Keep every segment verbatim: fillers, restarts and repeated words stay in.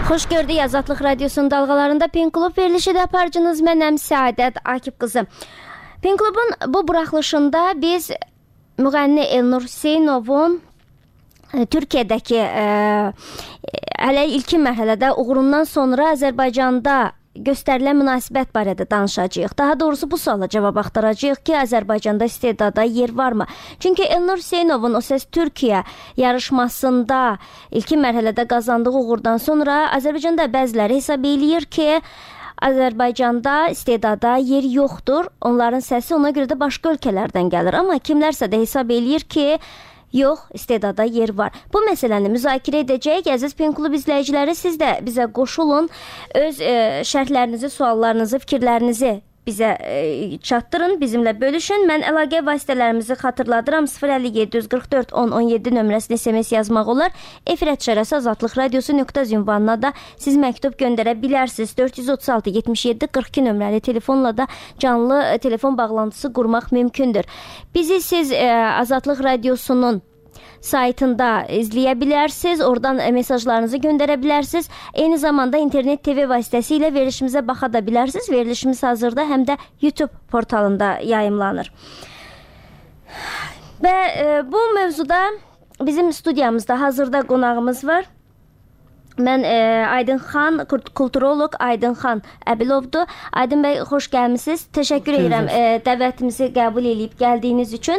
Xoş gördük Azadlıq Radiosunun dalğalarında Pen Klub verilişi də aparıcınız mənəm Səadət Akif qızı. Pen Klubun bu buraxılışında biz müğənni Elnur Hüseynovun Türkiyədəki ə, hələ ilkin mərhələdə uğurundan sonra Azərbaycanda göstərilən münasibət barədə danışacağıq. Daha doğrusu bu suala cavab axtaracağıq ki, Azərbaycanda istedada yer varmı? Çünki Elnur Hüseynovun O Səs Türkiyə yarışmasında ilkin mərhələdə qazandığı uğurdan sonra Azərbaycanda bəziləri hesab eləyir ki, Azərbaycanda istedada yer yoxdur. Onların səsi ona görə də başqa ölkələrdən gəlir. Amma kimlərsə də hesab eləyir ki, yox, istedada yer var. Bu məsələni müzakirə edəcəyik. Əziz Pen Klub izləyiciləri, siz də bizə qoşulun. Öz e, şərhlərinizi, suallarınızı, fikirlərinizi bizə e, çatdırın, bizimlə bölüşün. Mən əlaqə vasitələrimizi xatırladıram. sıfır əlli yeddi yüz qırx dörd on on yeddi nömrəsini S M S yazmaq olar. Efir ətşərəsi Azadlıq Radiosu nöqtə ünvanına da siz məktub göndərə bilərsiniz. dörd yüz otuz altı yetmiş yeddi qırx iki nömrəli telefonla da canlı e, telefon bağlantısı qurmaq mümkündür. Bizi siz e, Azadlıq Radiosunun saytında izləyə bilərsiniz. Oradan mesajlarınızı göndərə bilərsiniz. Eyni zamanda internet T V vasitəsilə verilişimizə baxa da bilərsiniz. Verilişimiz hazırda həm də YouTube portalında yayımlanır. Və e, bu mövzuda bizim studiyamızda hazırda qonağımız var. Mən e, Aydın xan, kulturoloq Aydın xan Əbilovdur. Aydın bəy, xoş gəlmisiniz. Təşəkkür edirəm e, dəvətimizi qəbul edib gəldiyiniz üçün.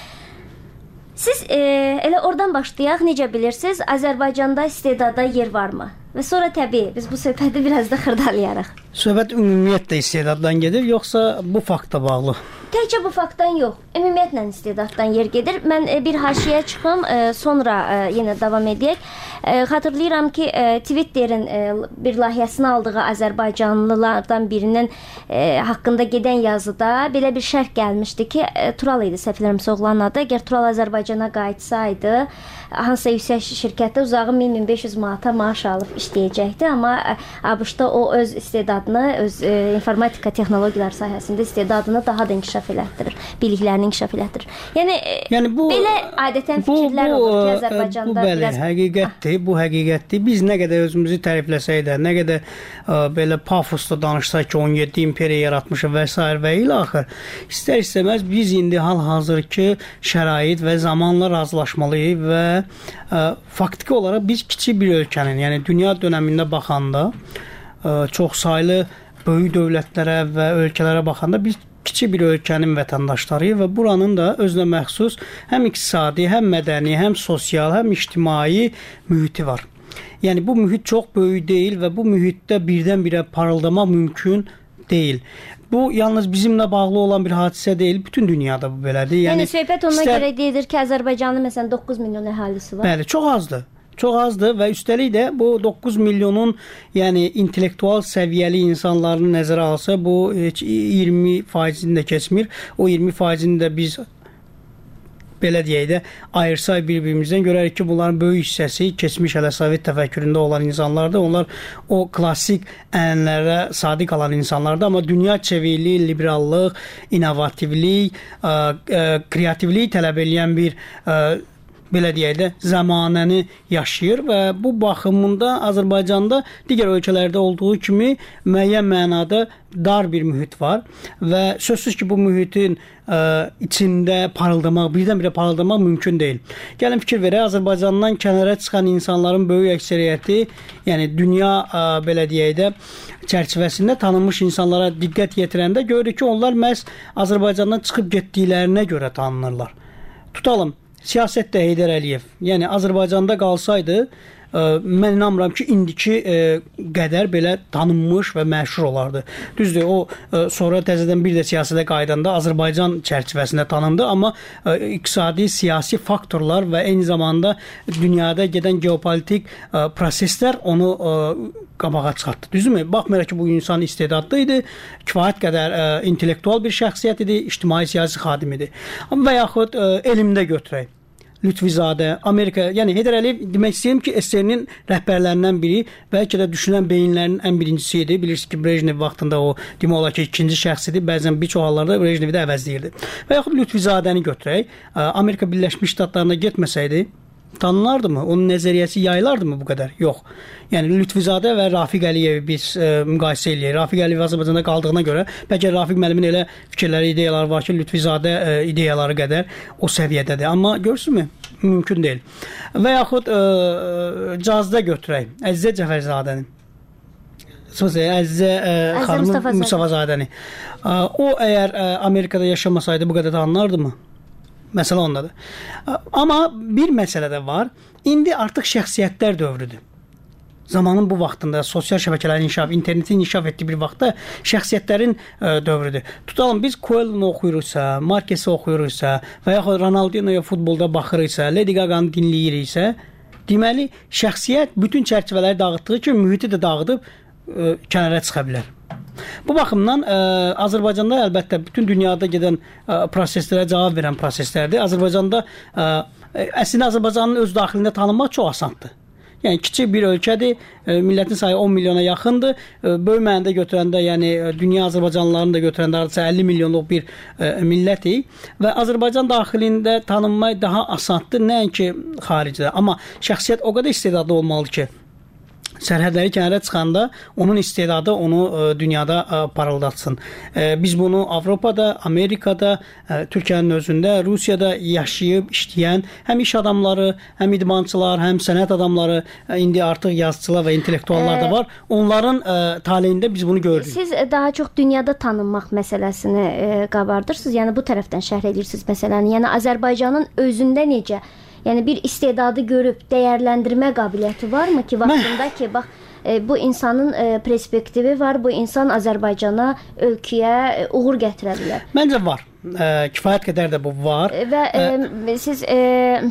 Siz e, elə oradan başlayaq. Necə bilirsiniz, Azərbaycanda istedada yer varmı? Və sonra təbii biz bu söhbəti biraz da xırdalayarıq. Söhbət ümumiyyətlə istedaddan gedir, yoxsa bu faktla bağlı? Təkcə bu faktdan yox, ümumiyyətlə istedaddan yer gedir. Mən e, bir haşiyə çıxım, e, sonra e, yenə davam edək. E, xatırlayıram ki, e, Twitterin e, bir layihəsini aldığı Azərbaycanlılardan birinin e, haqqında gedən yazıda belə bir şərh gəlmişdi ki, e, Tural idi səhvlərimsə oğlanın adı. Əgər Tural Azərbaycana qayıtsaydı, hansısa yüksək şirkətdə uzağı min min beş yüz manata maaş alıb işləyəcəkdi, amma ABŞ-da o öz istedadını, öz e, informatika texnologiyalar sahəsində istedadını daha da inkişaf elətdirir, biliklərini inkişaf elətdirir. Yəni, yəni bu, belə adətən fikirlər bu, bu, olur ki, Azərbaycanda bu bəli, biraz... həqiqətdir, bu həqiqətdir. Biz nə qədər özümüzü tərifləsək də, nə qədər ə, belə pafosla danışsaq ki, on yeddi imperiya yaratmışıq və s. və ilə axır, istər-istəməz biz indi hal-hazırki şərait və zamanla razılaşmalıyıq və ə, faktiki olaraq biz kiçik bir ölkənin, yəni dünya dönəmində baxanda, ə, çox saylı böyük dövlətlərə və ölkələrə baxanda biz kiçik bir ölkənin vətəndaşlarıyıq və buranın da özünə məxsus həm iqtisadi, həm mədəni, həm sosial, həm ictimai mühiti var. Yəni bu mühit çox böyük deyil və bu mühitdə birdən-birə parıldamaq mümkün deyil. Bu yalnız bizimlə bağlı olan bir hadisə deyil, bütün dünyada bu belədir. Yəni, yəni söhbət ona istər... görə deyilir ki, Azərbaycanın məsələn doqquz milyon əhalisi var. Bəli, çox azdır. Çox azdır və üstəlik də bu doqquz milyonun, yəni intellektual səviyyəli insanlarını nəzərə alsa, bu heç iyirmi faizini də keçmir. O iyirmi faizini də biz belə deyək də ayırsaq bir-birimizdən görərik ki, bunların böyük hissəsi keçmiş hələ Sovet təfəkküründə olan insanlardır. Onlar o klassik ənənlərə sadiq qalan insanlardır. Amma dünya çevikliyi, liberallıq, innovativlik, ə, ə, kreativlik tələb edən bir ə, belə deyək də zamanəni yaşayır və bu baxımında Azərbaycanda digər ölkələrdə olduğu kimi müəyyən mənada dar bir mühit var və sözsüz ki, bu mühitin ə, içində parıldamaq, birdən-birə parıldamaq mümkün deyil. Gəlin fikir verək, Azərbaycandan kənara çıxan insanların böyük əksəriyyəti, yəni dünya ə, belə deyək də çərçivəsində tanınmış insanlara diqqət yetirəndə görürük ki, onlar məhz Azərbaycandan çıxıb getdiklərinə görə tanınırlar. Tutalım, siyasətdə Heydər Əliyev, yəni Azərbaycanda qalsaydı, ə, mən inanmıram ki, indiki ə, qədər belə tanınmış və məşhur olardı. Düzdür, o ə, sonra təzədən bir də siyasətə qaydanda Azərbaycan çərçivəsində tanındı, amma ə, iqtisadi, siyasi faktorlar və eyni zamanda dünyada gedən geopolitik ə, proseslər onu ə, qabağa çıxartdı. Düzdürmü? Baxmayaraq ki, bu insan istedadlı idi, kifayət qədər ə, intellektual bir şəxsiyyət idi, ictimai siyasi xadim idi. Və yaxud ə, elmdə götürək. Lütfizadə, Amerika, yəni Heydər Əliyev demək istəyirəm ki, S S R-nin rəhbərlərindən biri, bəlkə də düşünən beyinlərin ən birincisi idi. Bilirsiniz ki, Brejnev vaxtında o demək olar ki, ikinci şəxs idi. Bəzən bir çox hallarda Brejnevi də əvəzləyirdi. Və yaxud Lütfizadəni götürək. Amerika Birləşmiş Ştatlarına getməsəydi, Tanınardı mı? Onun nəzəriyyəsi yayılardı mı bu qədər? Yox. Yəni Lütfüzadə və Rafiq Əliyevi biz e, müqayisə eləyirik. Rafiq Əliyev Azərbaycanda qaldığına görə bəlkə Rafiq müəllimin elə fikirləri, ideyaları var ki, Lütfüzadə e, ideyaları qədər o səviyyədədir. Amma görürsünüzmü? Mümkün deyil. Və yaxud e, cazda götürək. Əzizə Cəfərzadəni. Sözə Əzizə e, xanım Mustafazadəni. E, o əgər e, Amerikada yaşamasaydı bu qədər tanınardı mı? Məsələ ondadır. Amma bir məsələ də var. İndi artıq şəxsiyyətlər dövrüdür. Zamanın bu vaxtında sosial şəbəkələrin inkişaf, internetin inkişaf etdiyi bir vaxtda şəxsiyyətlərin ə, dövrüdür. Tutalım biz Coelho-nu oxuyuruqsa, Marquez-i oxuyuruqsa və yaxud Ronaldinho-ya futbolda baxırıqsa, Lady Gaga-nı dinləyiriksə, deməli şəxsiyyət bütün çərçivələri dağıtdığı kimi mühiti də dağıdıb ə, kənara çıxa bilər. Bu baxımdan ə, Azərbaycanda əlbəttə bütün dünyada gedən ə, proseslərə cavab verən proseslərdir. Azərbaycanda ə, əslində Azərbaycanın öz daxilində tanınmaq çox asandır. Yəni kiçik bir ölkədir, ə, millətin sayı on milyona yaxındır. Ə, böyük mənada götürəndə, yəni dünya Azərbaycanlılarını da götürəndə hardasa əlli milyonluq bir ə, millətik və Azərbaycan daxilində tanınmaq daha asandır, nəinki xaricdə. Amma şəxsiyyət o qədər istedadlı olmalıdır ki, sərhədləri kənara çıxanda onun istedadı onu ə, dünyada ə, parıldatsın. Ə, biz bunu Avropada, Amerikada, ə, Türkiyənin özündə, Rusiyada yaşayıb işləyən həm iş adamları, həm idmançılar, həm sənət adamları, ə, indi artıq yazıçılar və intellektuallar da var. Onların ə, taleyində biz bunu gördük. Siz daha çox dünyada tanınmaq məsələsini ə, qabardırsınız. Yəni bu tərəfdən şərh edirsiniz məsələni. Yəni Azərbaycanın özündə necə? Yəni bir istedadı görüb dəyərləndirmə qabiliyyəti varmı ki, vaxtında ki, bax e, bu insanın e, perspektivi var, bu insan Azərbaycana, ölkəyə e, uğur gətirə bilər. Məncə var. E, kifayət qədər də bu var. Və e, siz e,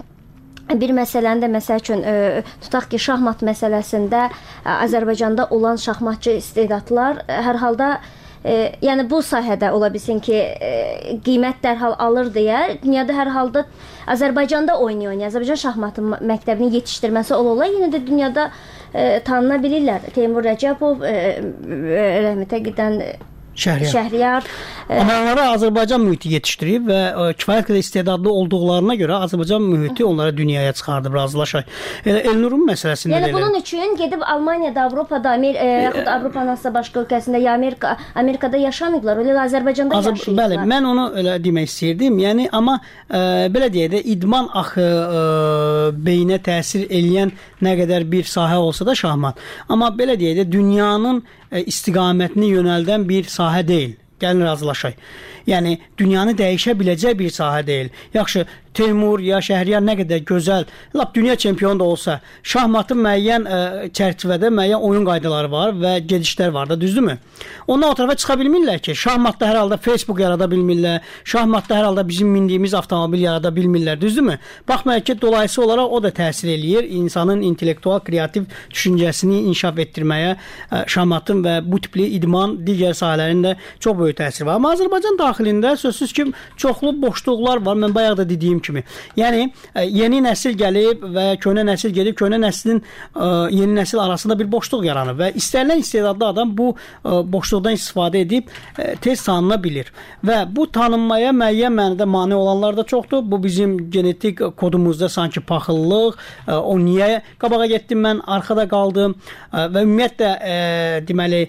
bir məsələni də məsəl üçün e, tutaq ki, şahmat məsələsində e, Azərbaycanda olan şahmatçı istedadlar e, hər halda E, yəni bu sahədə ola bilsin ki, e, qiymət dərhal alır deyə, dünyada hər halda Azərbaycanda oynayır. Azərbaycan şahmatı məktəbinin yetişdirməsi ola-ola yenə də dünyada e, tanına bilirlər. Teymur Rəcəbov, e, e, rəhmətə gedən Şəhriyar. Şəhriyar. Amma onlara Azərbaycan mühiti yetişdirib və ə, kifayət qədər istedadlı olduqlarına görə Azərbaycan mühiti onlara dünyaya çıxardıb, razılaşaq. Elə Elnurun məsələsində yəni bunun üçün gedib Almaniyada, Avropada, Amer e, yaxud Avropanın hansısa başqa ölkəsində ya Amerika, Amerikada yaşamayıblar, elə Azərbaycanda Azər yaşayırlar. Bəli, mən onu elə demək istəyirdim. Yəni amma ə, belə deyək də idman axı ə, beyinə təsir eləyən nə qədər bir sahə olsa da şahmat. Amma belə deyək də dünyanın ə, istiqamətini yönəldən bir sahə deyil. Gəlin razılaşaq. Yəni dünyanı dəyişə biləcək bir sahə deyil. Yaxşı, Teymur ya Şəhriyar nə qədər gözəl, lap dünya çempionu da olsa, şahmatın müəyyən ə, çərçivədə müəyyən oyun qaydaları var və gedişlər var da, düzdürmü? Ondan o tərəfə çıxa bilmirlər ki, şahmatda hər halda Facebook yarada bilmirlər, şahmatda hər halda bizim mindiyimiz avtomobil yarada bilmirlər, düzdürmü? Baxmayaq ki, dolayısı olaraq o da təsir eləyir insanın intellektual, kreativ düşüncəsini inkişaf etdirməyə, ə, şahmatın və bu tipli idman digər sahələrində çox böyük təsir var. Amma Azərbaycan daxilində sözsüz ki, çoxlu boşluqlar var. Mən bayaq da dediyim kimi. Yəni yeni nəsil gəlib və köhnə nəsil gedib, köhnə nəslin ə, yeni nəsil arasında bir boşluq yaranır və istənilən istedadlı adam bu ə, boşluqdan istifadə edib ə, tez tanına bilir. Və bu tanınmaya müəyyən mənada mane olanlar da çoxdur. Bu bizim genetik kodumuzda sanki paxıllıq, ə, o niyə qabağa getdim mən, arxada qaldım ə, və ümumiyyətlə ə, deməli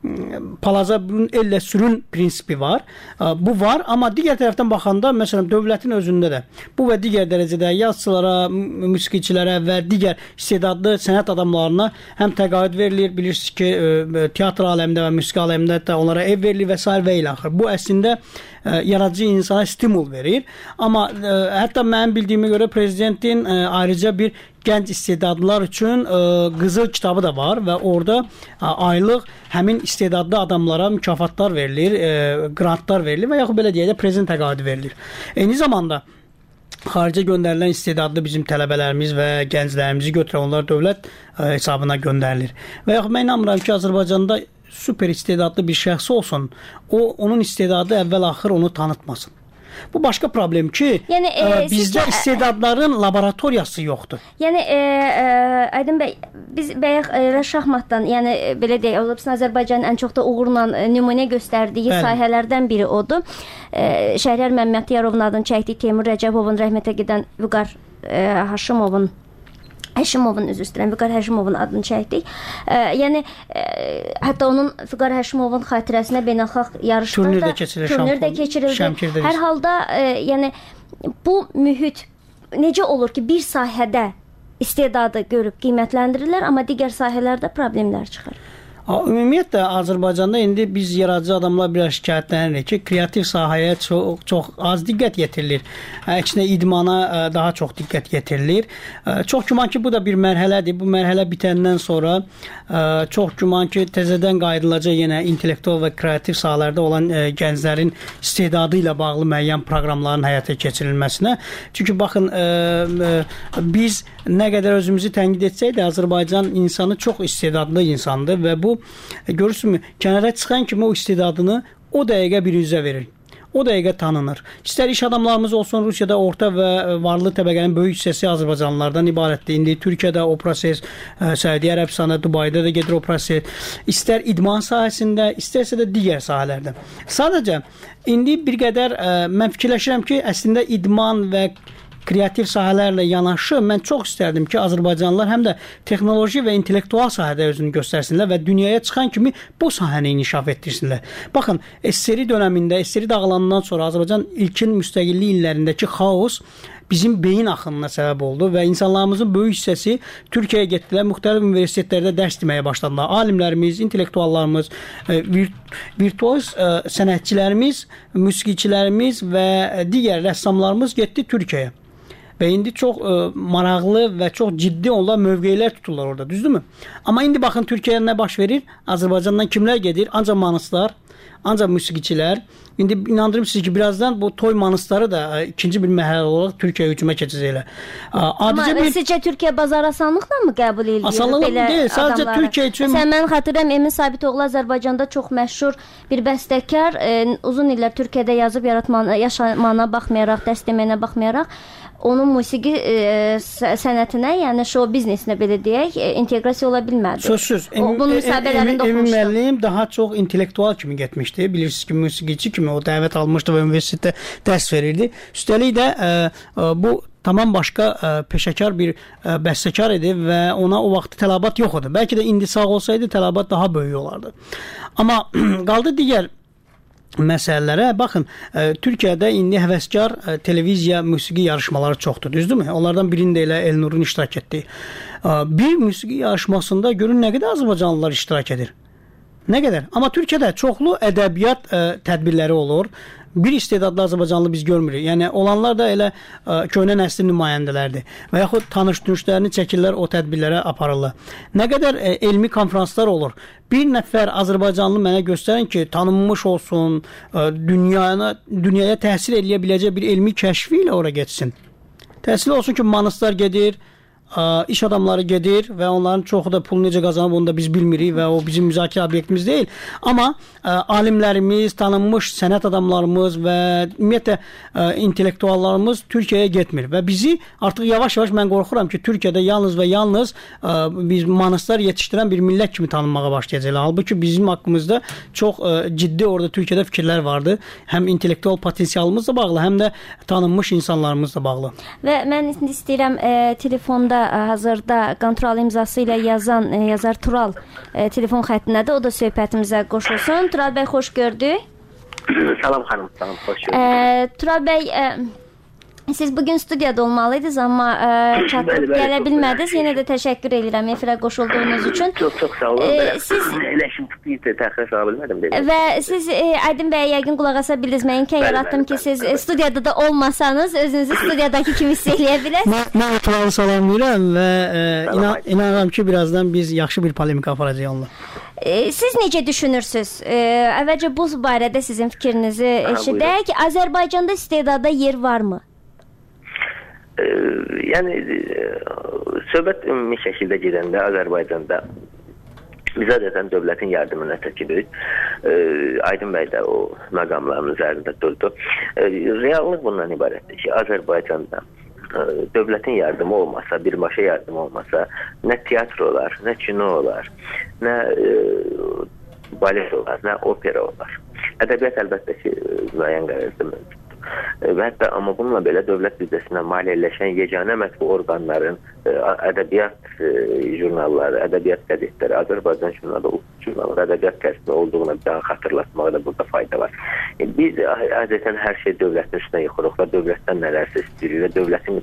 palaza bunun elle sürün prinsipi var. Bu var, amma digər tərəfdən baxanda, məsələn, dövlətin özündə də bu və digər dərəcədə yazıçılara, musiqiçilərə və digər istedadlı sənət adamlarına həm təqaüd verilir, bilirsiniz ki, teatr aləmində və musiqi aləmində də onlara ev verilir və s. və ilə axır. Bu əslində yaradıcı insana stimul verir. Amma ə, hətta mənim bildiyimə görə prezidentin ə, ayrıca bir gənc istedadlılar üçün ə, qızıl kitabı da var və orada ə, aylıq həmin istedadlı adamlara mükafatlar verilir, ə, grantlar verilir və yaxud belə deyək də prezident təqaüdü verilir. Eyni zamanda xaricə göndərilən istedadlı bizim tələbələrimiz və gənclərimizi götürən onlar dövlət ə, hesabına göndərilir. Və yaxud mən inanmıram ki, Azərbaycanda super istedadlı bir şəxs olsun, o onun istedadı əvvəl-axır onu tanıtmasın. Bu başqa problem ki, yəni, e, bizdə sizcə, istedadların laboratoriyası yoxdur. Yəni e, e, Aydın bəy, biz bayaq e, şahmatdan, yəni e, belə deyək, olubsun Azərbaycanın ən çox da uğurla e, nümunə göstərdiyi Bəli. sahələrdən biri odur. E, Şəhriyar Məmmədyarovun adını çəkdiyi Teymur Rəcəbovun, rəhmətə gedən Vüqar e, Haşimovun Həşimovun, üzr istəyirəm, Vüqar Həşimovun adını çəkdik. E, yəni e, hətta onun Vüqar Həşimovun xatirəsinə beynəlxalq yarışlarda turnir də keçirildi. Hər halda e, yəni bu mühit necə olur ki, bir sahədə istedadı görüb qiymətləndirirlər, amma digər sahələrdə problemlər çıxır? Ümumiyyətlə Azərbaycanda indi biz yaradıcı adamlar biraz şikayətlənirik ki, kreativ sahəyə çox, çox az diqqət yetirilir. Əksinə idmana daha çox diqqət yetirilir. Çox güman ki, bu da bir mərhələdir. Bu mərhələ bitəndən sonra çox güman ki, təzədən qayıdılacaq yenə intellektual və kreativ sahələrdə olan gənclərin istedadı ilə bağlı müəyyən proqramların həyata keçirilməsinə. Çünki baxın, biz nə qədər özümüzü tənqid etsək də Azərbaycan insanı çox istedadlı insandır və bu görürsünüzmü, kənara çıxan kimi o istedadını o dəqiqə bir üzə verir. O dəqiqə tanınır. İstər iş adamlarımız olsun, Rusiyada orta və varlı təbəqənin böyük hissəsi Azərbaycanlılardan ibarətdir. İndi Türkiyədə o proses, Səudiyyə Ərəbistanı, Dubayda da gedir o proses. İstər idman sahəsində, istərsə də digər sahələrdə. Sadəcə, indi bir qədər mən fikirləşirəm ki, əslində idman və kreativ sahələrlə yanaşı mən çox istərdim ki, Azərbaycanlılar həm də texnoloji və intellektual sahədə özünü göstərsinlər və dünyaya çıxan kimi bu sahəni inkişaf etdirsinlər. Baxın, S S R dönəmində, S S R dağılandan sonra Azərbaycan ilkin müstəqillik illərindəki xaos bizim beyin axınına səbəb oldu və insanlarımızın böyük hissəsi Türkiyəyə getdilər, müxtəlif universitetlərdə dərs deməyə başladılar. Alimlərimiz, intellektuallarımız, virtual sənətçilərimiz, musiqiçilərimiz və digər rəssamlarımız getdi Türkiyəyə. Və indi çox ə, maraqlı və çox ciddi onlar mövqeylər tuturlar orada, düzdürmü? Amma indi baxın Türkiyəyə nə baş verir? Azərbaycandan kimlər gedir? Ancaq manistlar, ancaq musiqiçilər. İndi inandırım sizi ki, birazdan bu toy manistları da ə, ikinci bir mərhələ olaraq Türkiyəyə hücuma keçəcəklər. Amma bir... sizcə Türkiyə bazar asanlıqla mı qəbul edir? Asanlıqla deyil, sadəcə adamları. Türkiyə üçün... Məsələn, mən xatırlayıram, Emin Sabitoğlu Azərbaycanda çox məşhur bir bəstəkar, ə, uzun illər Türkiyədə yazıb yaratmana, yaşamana baxmayaraq, dərs deməyinə baxmayaraq, onun musiqi e, sənətinə, yəni show biznesinə belə deyək, e, inteqrasiya ola bilmədi. Sözsüz. Bunun müsahibələrində oxumuşdu. Emin müəllim daha çox intellektual kimi getmişdi. Bilirsiniz ki, musiqiçi kimi o dəvət almışdı və universitetdə dərs verirdi. Üstəlik də e, e, bu tamam başqa ə, peşəkar bir ə, bəstəkar idi və ona o vaxt tələbat yox idi. Bəlkə də indi sağ olsaydı tələbat daha böyük olardı. Amma qaldı digər məsələlərə. Baxın, ə, Türkiyədə indi həvəskar ə, televiziya, musiqi yarışmaları çoxdur, düzdürmü? Onlardan birində elə Elnurun iştirak etdiyi. Ə, bir musiqi yarışmasında görün nə qədər Azərbaycanlılar iştirak edir. Nə qədər? Amma Türkiyədə çoxlu ədəbiyyat ə, tədbirləri olur. Bir istedadlı Azərbaycanlı biz görmürük. Yəni olanlar da elə ə, köhnə nəslin nümayəndələrdir. Və yaxud tanış-dünüşlərini çəkirlər, o tədbirlərə aparırlar. Nə qədər ə, elmi konferanslar olur. Bir nəfər Azərbaycanlı mənə göstərin ki, tanınmış olsun, ə, dünyaya, dünyaya təsir edə biləcək bir elmi kəşfi ilə ora getsin. Təsir olsun ki, manistlar gedir, ə, iş adamları gedir və onların çoxu da pul necə qazanıb onu da biz bilmirik və o bizim müzakirə obyektimiz deyil. Amma ə, alimlərimiz, tanınmış sənət adamlarımız və ümumiyyətlə ə, intellektuallarımız Türkiyəyə getmir və bizi artıq yavaş-yavaş mən qorxuram ki, Türkiyədə yalnız və yalnız ə, biz manistlar yetişdirən bir millət kimi tanınmağa başlayacaqlar. Halbuki bizim haqqımızda çox ə, ciddi orada Türkiyədə fikirlər vardı. Həm intellektual potensialımızla bağlı, həm də tanınmış insanlarımızla bağlı. Və mən indi istəyirəm ə, telefonda hazırda kontrol imzası ilə yazan e, yazar Tural e, telefon xəttinədir. O da söhbətimizə qoşulsun. Tural bəy, xoş gördük. Salam xanım, salam, xoş gördük. E, Tural bəy, e, siz bugün studiyada olmalıydınız, amma e, çatıb gələ bilmədiniz. Yenə də təşəkkür edirəm efirə qoşulduğunuz üçün. Çox çox sağ olun. E, siz eləşim tutub təxirə sala bilmədim dedim. Və siz e, Aydın bəyə yəqin qulaq asa bildiniz. Mən imkan yaratdım ki, siz e, studiyada da olmasanız özünüzü studiyadakı kimi hiss eləyə biləsiniz. Mən Turalı salamlayıram və e, inan, inanıram ki, birazdan biz yaxşı bir polemika aparacağıq onunla. E, siz necə düşünürsünüz? E, əvvəlcə bu barədə sizin fikrinizi eşidək. Azərbaycanda istedada yer varmı? Ee, yəni e, söhbət ümumi şəkildə gedəndə Azərbaycanda biz adətən dövlətin yardımına çəkirik. E, Aydın bəy də o məqamların üzərində durdu. E, reallıq bundan ibarətdir ki, Azərbaycanda e, dövlətin yardımı olmasa, birbaşa yardım olmasa, nə teatr olar, nə kino olar, nə e, balet olar, nə opera olar. Ədəbiyyat əlbəttə ki, müəyyən qərazda mövcuddur. Və hətta amma bununla belə dövlət büdcəsindən maliyyələşən yeganə mətbu orqanların ədəbiyyat jurnalları, ədəbiyyat qəzetləri, Azərbaycan jurnalı, jurnalları, ədəbiyyat qəzetləri olduğuna bir daha xatırlatmaqda burada fayda var. Biz adətən hər şey dövlətin üstünə yıxırıq və dövlətdən nələrsə istəyirik və dövlətin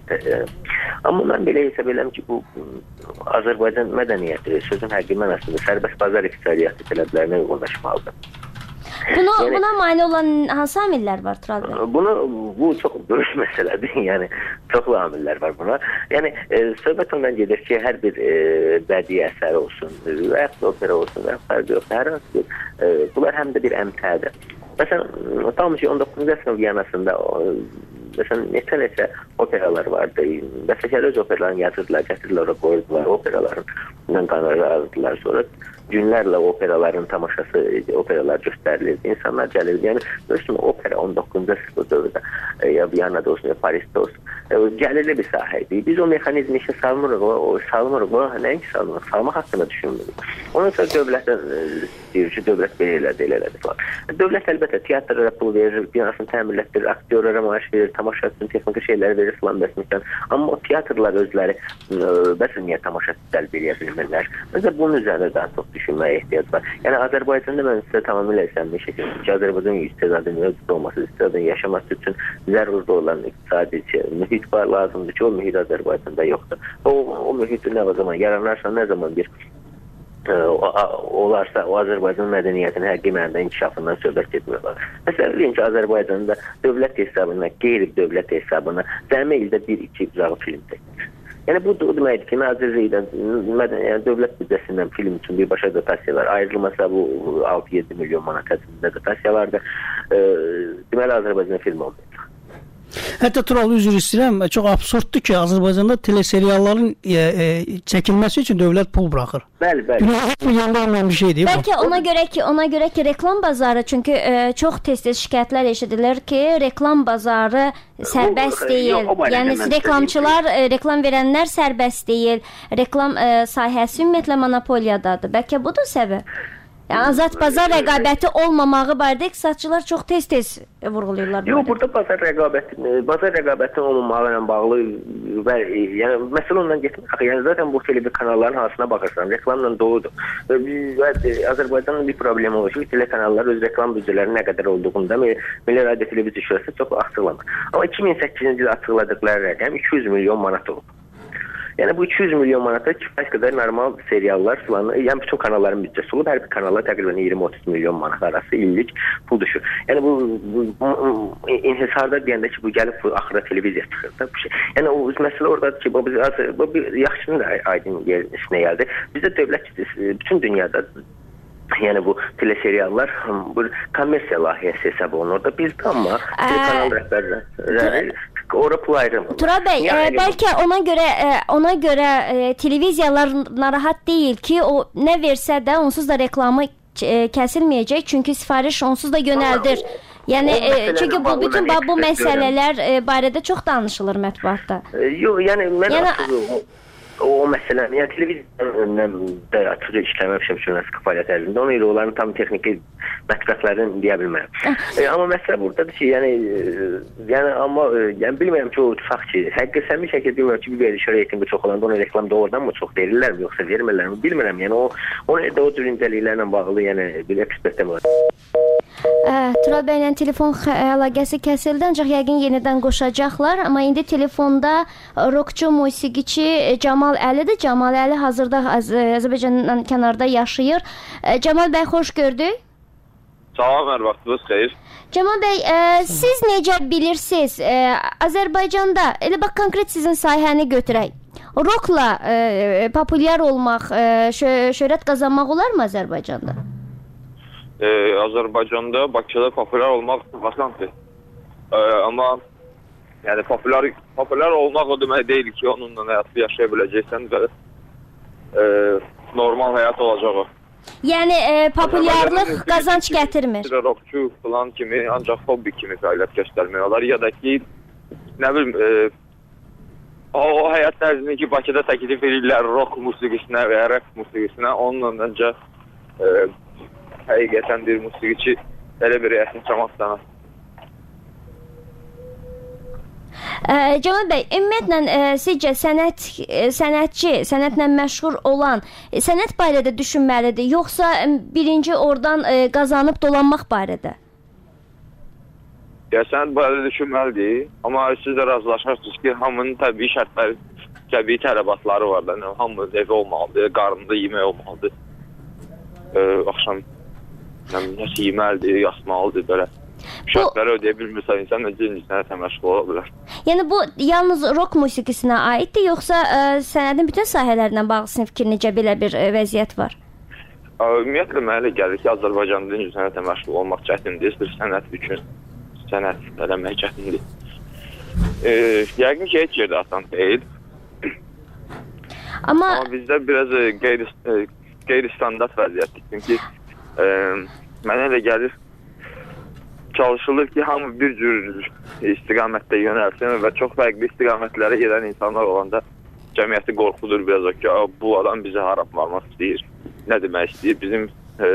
amma mən belə hesab edirəm ki, bu Azərbaycan mədəniyyəti sözün həqiqi mənasında sərbəst bazar iqtisadiyyatı tələblərinə uyğunlaşmalıdır. Buna, yəni, buna mane olan hansı amillər var Tural bəy? Bunu, bu çox böyük məsələdir. Yəni, çoxlu amillər var buna. Yəni, e, söhbət ondan gedir ki, hər bir e, bədii əsər olsun, və yaxud opera olsun, və yaxud fərqi yoxdur. Hər hansı bir, e, bunlar həm də bir əmtədir. Məsələn, tam ki, on doqquzuncu əsrin Viyanasında məsələn, neçə-neçə operalar vardı. Bəstəkar öz operalarını yazırdılar, gətirirlər, qoyurdular, operaların qanarı alırdılar. Sonra günlərlə operaların tamaşası, operalar göstərilirdi. İnsanlar gəlirdi. Yəni, görürsün, opera on doqquzuncu əsrdə dövrdə, ya Viyanada olsun, ya Parisdə olsun, gəlirli bir sahəydi. Biz o mexanizmi işə salmırıq, o salmırıq, o nəinki salmırıq, salmaq haqqında düşünmürük. Ondan sonra dövlətdən istəyir ki, dövlət belə elədi, elə elədi falan. Dövlət əlbəttə teatrlara pul verir, binasını təmirlətdirir, aktyorlara maaş verir, tamaşa üçün texniki şeyləri verir filan bəsmişdən. Amma o teatrlar özləri bəs niyə tamaşa cəlb edə bilmirlər? Mesela bunun üzərində daha çox düşünməyə ehtiyac var. Yəni Azərbaycanda mən sizə tamamilə səmimi şəkildə ki, Azərbaycan istedadının mövcud olması, istedadının yaşaması üçün zəruri olan iqtisadi mühit var, lazımdır ki, o mühit Azərbaycanda yoxdur. O, o mühit nə zaman yaranarsa, nə zaman bir e, olarsa, o Azərbaycan mədəniyyətinin həqiqi mənada inkişafından söhbət etmiyorlar. Məsələn, deyin ki, Azərbaycanda dövlət hesabına, qeyri-dövlət hesabına cəmi ildə bir-iki ibzağı film çəkilir. Yəni bu da deməkdir ki, Nazirlikdən, yəni dövlət büdcəsindən film üçün birbaşa dotasiyalar ayrılmasa bu altı yeddi milyon manat həcmində dotasiyalardır. E, deməli Azərbaycan film olmayacaq. Hətta Tural, üzr istəyirəm, çox absurddur ki, Azərbaycanda teleserialların e, e, çəkilməsi üçün dövlət pul buraxır. Bəli, bəli. Bu yandan bir şeydir. Bəlkə ona görə ki, ona görə ki, reklam bazarı, çünki e, çox tez-tez şikayətlər eşidilir ki, reklam bazarı sərbəst deyil. O, yəni reklamçılar, e, reklam verənlər sərbəst deyil. Reklam e, sahəsi ümumiyyətlə monopoliyadadır. Bəlkə budur səbəb? Yəni azad bazar rəqabəti olmamağı barədə iqtisadçılar çox tez-tez vurğulayırlar. Yox, burada bazar rəqabəti, bazar rəqabəti olmamağı ilə bağlı və yəni məsələ ondan getmir. Axı yəni zaten bu televiziya kanallarının hansına baxırsan, reklamla doludur. Və Azərbaycanın bir problemi olur ki, telekanallar öz reklam büdcələrinin nə qədər olduğunda Milli Radio Televiziya Şurası çox açıqlamır. Amma iki min səkkizinci ildə açıqladıqları rəqəm iki yüz milyon manat olub. Yəni bu iki yüz milyon manata kifayət qədər normal seriallar filan, yəni bütün kanalların büdcəsi olub, hər bir kanala təqribən iyirmi otuz milyon manat arası illik pul düşür. Yəni bu, bu, bu inhisarda deyəndə ki, bu gəlib bu axıra televiziya çıxır da bu şey. Yəni o məsələ oradadır ki, bu, bu bir yaxşının da aydın yerinə gəldi. Bizdə dövlət bütün dünyada yəni bu teleseriallar bu kommersiya layihəsi hesab olunur da bizdə, amma kanal rəhbərləri ora pul ayrılmır. Tural bəy, yəni, e, bəlkə ona görə e, ona görə e, televiziyalar narahat deyil ki, o nə versə də onsuz da reklamı e, kəsilməyəcək, çünki sifariş onsuz da yönəldir. Yəni e, çünki bu bütün bu məsələlər e, barədə çox danışılır mətbuatda. E, yox, yəni mən yəni, açığı, o, o məsələ, yəni televiziyanın da açıq işləməmişəm jurnalistik fəaliyyət ərzində. Ona görə onların tam texniki mətbəxlərini deyə bilmərəm. e, amma məsələ buradadır ki, yəni e, yəni amma e, yəni bilmirəm ki, o tutaq ki, həqiqətən səmimi şəkildə bilmirəm ki, bir veriş reytingi çox olanda ona reklam doğrudan mı çox verirlərmi, yoxsa vermirlərmi bilmirəm. Yəni o ona da o cür incəliklərlə bağlı, yəni bir ekspertəm var. Tural bəylə telefon əlaqəsi kəsildi, ancaq yəqin yenidən qoşacaqlar. Amma indi telefonda rockçu, musiqiçi Camal Əlidir. Camal Əli hazırda Azərbaycandan kənarda yaşayır. Camal bəy, xoş gördük. Salam, hər vaxtınız xeyir. Camal bəy, ə, siz necə bilirsiniz, ə, Azərbaycanda, elə bax konkret sizin sahəni götürək. Rockla ə, populyar olmaq, ə, şö şöhrət qazanmaq olarmı Azərbaycanda? Ee, Azərbaycanda, Bakıda populyar olmaq vaxtdır. Ee, amma yəni populyar populyar olmaq o demək deyil ki, onunla həyatı yaşaya biləcəksən və e, normal həyat olacaq o. Yəni e, populyarlıq qazanc gətirmir. Rockçu falan kimi ancaq hobbi kimi fəaliyyət göstərmək olar ya da ki, nə bilim, e, o, o həyat tərzini ki, Bakıda təklif edirlər rock musiqisinə və ya rap musiqisinə, onunla öncə e, həqiqətən bir musiqiçi belə bir rəyəsin çalmaq istəməz. Ə, Cəmal bəy, ümumiyyətlə ə, sizcə sənət ə, sənətçi, sənətlə məşğul olan ə, sənət barədə düşünməlidir, yoxsa ə, birinci oradan ə, qazanıb dolanmaq barədə? Ya sənət barədə düşünməlidir, amma siz də razılaşarsınız ki, hamının təbii şərtləri, təbii tələbatları var da, yəni, hamının evi olmalıdır, qarnında yemək olmalıdır, ə, axşam nəsə yeməlidir, yatmalıdır, belə. Şərtləri ödəyə bilmirsə, insan necə sənətlə məşğul ola bilər. Yəni bu yalnız rock musiqisinə aiddir, yoxsa ə, sənətin bütün sahələrindən bağlı sizin fikrinizcə belə bir ə, vəziyyət var? Ə, ümumiyyətlə mənə elə gəlir ki, Azərbaycanda necə sənətlə məşğul olmaq çətindir, bir sənət üçün sənət eləmək çətindir. E, yəqin ki, heç yerdə asan deyil. Amma, Amma bizdə biraz e, qeyri, e, qeyri-standart vəziyyətdir. Çünki e, mənə elə gəlir, çalışılır ki, hamı bir cür istiqamətdə yönəlsin və çox fərqli istiqamətlərə gedən insanlar olanda cəmiyyəti qorxudur biraz o ki, bu adam bizi hara aparmaq istəyir, nə demək istəyir, bizim e,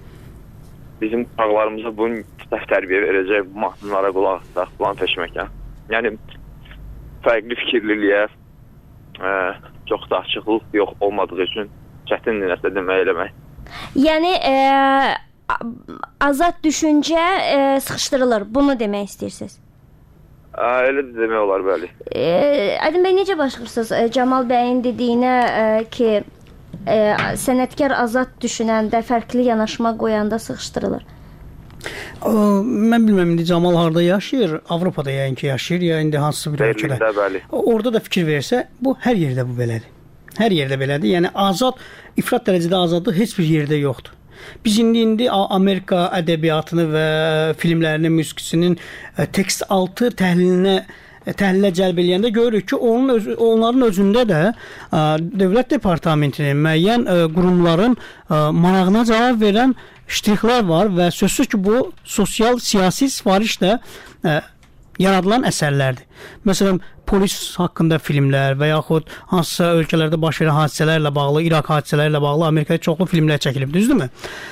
bizim uşaqlarımıza bunun tərbiyə verəcək, bu mahnılara qulaq asaq, plan peşməkə. Yəni, fərqli fikirliliyə e, çox da açıqlıq yox olmadığı üçün çətindir nəsə demək eləmək. Yəni, e, azad düşüncə e, sıxışdırılır, bunu demək istəyirsiniz? Ə, elə də demək olar, bəli. E, Aydın bəy, necə başlayırsınız e, Cəmal bəyin dediyinə e, ki, e, sənətkar azad düşünəndə, fərqli yanaşma qoyanda sıxışdırılır? Ə, mən bilməm, indi Cəmal harada yaşayır, Avropada yəqin ki yaşayır, ya indi hansısa bir ölkədə. Berlində, bəli. Orada da fikir versə, bu hər yerdə bu belədir. Hər yerdə belədir. Yəni azad, ifrat dərəcədə azadlıq heç bir yerdə yoxdur. Biz indi indi Amerika ədəbiyyatını və filmlərini, musiqisinin tekst altı təhlilinə təhlilə cəlb eləyəndə görürük ki, onun öz, onların özündə də ə, dövlət departamentinin müəyyən ə, qurumların ə, marağına cavab verən ştrixlər var və sözsüz ki, bu sosial siyasi sifarişlə ə, yaradılan əsərlərdir. Məsələn, polis haqqında filmlər və yaxud hansısa ölkələrdə baş verən hadisələrlə bağlı, İraq hadisələrlə bağlı Amerikada çoxlu filmlər çəkilib, düzdürmü?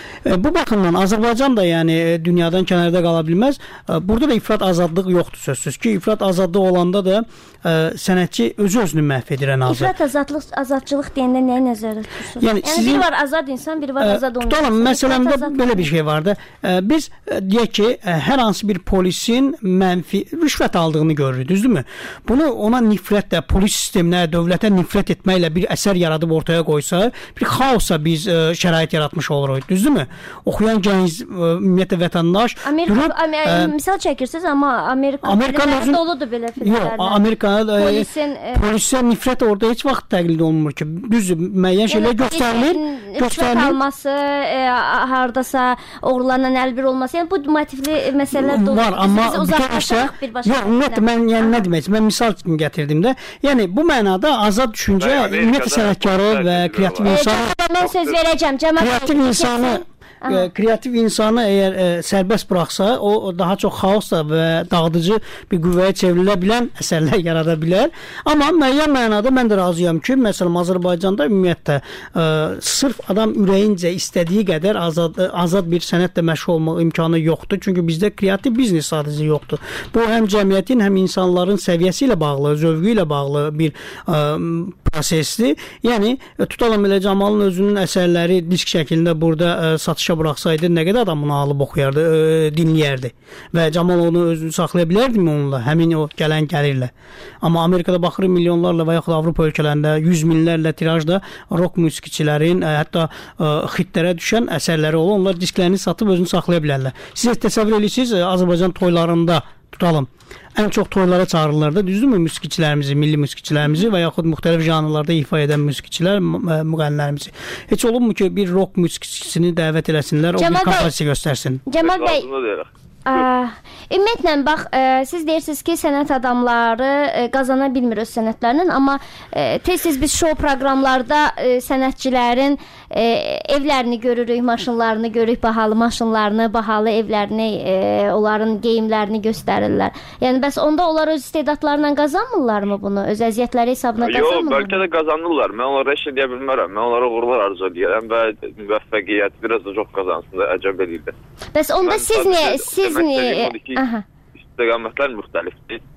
Bu baxımdan Azərbaycan da yəni dünyadan kənarda qala bilməz. Burada da ifrat azadlıq yoxdur sözsüz ki, ifrat azadlığı olanda da ə, sənətçi özü-özünü məhv edir ən azı. İfrat azadlıq, azadçılıq deyəndə nəyə nəzərdə tutursunuz? Yəni, yəni sizin, biri var azad insan, biri var ə, azad olmayan. Tutalım, məsələmdə belə bir şey vardı. Ə, biz ə, deyək ki, ə, hər hansı bir polisin mənfi rüşvət aldığını görürük, düzdürmü? Bunu ona nifrətlə, polis sisteminə, dövlətə nifrət etməklə bir əsər yaradıb ortaya qoysa, bir xaosa biz ə, şərait yaratmış oluruq, düzdürmü? Oxuyan gənc ümumiyyətlə vətəndaş Amerika, durub, Amer ə, misal çəkirsiniz, amma Amerika filmləri doludur belə filmlərlə. Yox, Amerikada polisin, ə, polisə nifrət orada heç vaxt təqlid olunmur ki, düz müəyyən şeylər göstərilir, göstərilir. Alması, ə, hardasa oğrularla əlbir olması, yəni bu motivli məsələlər doludur. Var, amma uzaqlaşaq bir başqa. Yox, ümumiyyətlə mən yəni nə demək, mən misal kimi gətirdim də. Yəni bu mənada azad düşüncə ümumiyyətlə sənətkarı və kreativ insanı. Mən söz verəcəm, Cəmal. Kreativ insanı Aha. kreativ insanı əgər ə, sərbəst buraxsa, o, o daha çox xaosla və dağıdıcı bir qüvvəyə çevrilə bilən əsərlər yarada bilər. Amma müəyyən mənada mən də razıyam ki, məsələn Azərbaycanda ümumiyyətlə ə, sırf adam ürəyincə istədiyi qədər azad azad bir sənətlə məşğul olmaq imkanı yoxdur. Çünki bizdə kreativ biznes sadəcə yoxdur. Bu həm cəmiyyətin, həm insanların səviyyəsi ilə bağlı, zövqü ilə bağlı bir ə, prosesdir. Yəni tutalım elə Camalın özünün əsərləri disk şəklində burada ə, satışa buraxsaydı, nə qədər adam bunu alıb oxuyardı, ə, dinləyərdi. Və Camal onu özünü saxlaya bilərdimi onunla, həmin o gələn gəlirlə. Amma Amerikada baxırıq milyonlarla və yaxud Avropa ölkələrində yüz minlərlə tirajda rock musiqiçilərin, ə, hətta ə, xitlərə düşən əsərləri olur. Onlar disklərini satıb özünü saxlaya bilərlər. Siz təsəvvür edirsiniz, Azərbaycan toylarında tutalım, ən çox toylara çağırırlar da, düzdürmü, musiqiçilərimizi, milli musiqiçilərimizi və yaxud müxtəlif janrlarda ifa edən musiqiçilər, müğənnilərimizi. Heç olubmu ki, bir rock musiqiçisini dəvət eləsinlər, o bir kompozisiya göstərsin? Cəmal bəy, ə, ümumiyyətlə, bax, ə, siz deyirsiniz ki, sənət adamları ə, qazana bilmir öz sənətlərinin, amma ə, tez-tez biz şou proqramlarda ə, sənətçilərin ə, evlərini görürük, maşınlarını görürük, bahalı maşınlarını, bahalı evlərini, ə, onların geyimlərini göstərirlər. Yəni, bəs onda onlar öz istedadlarla qazanmırlarmı bunu? Öz əziyyətləri hesabına qazanmırlar? Yox, bəlkə də qazanırlar. Mən onlara heç deyə bilmərəm. Mən onlara uğurlar arzu edirəm və müvəffəqiyyət biraz da çox qazansınlar, əcəb edirlər. Bəs onda mən siz niyə, siz niyə... İstiqamətlər müxtəlifdir.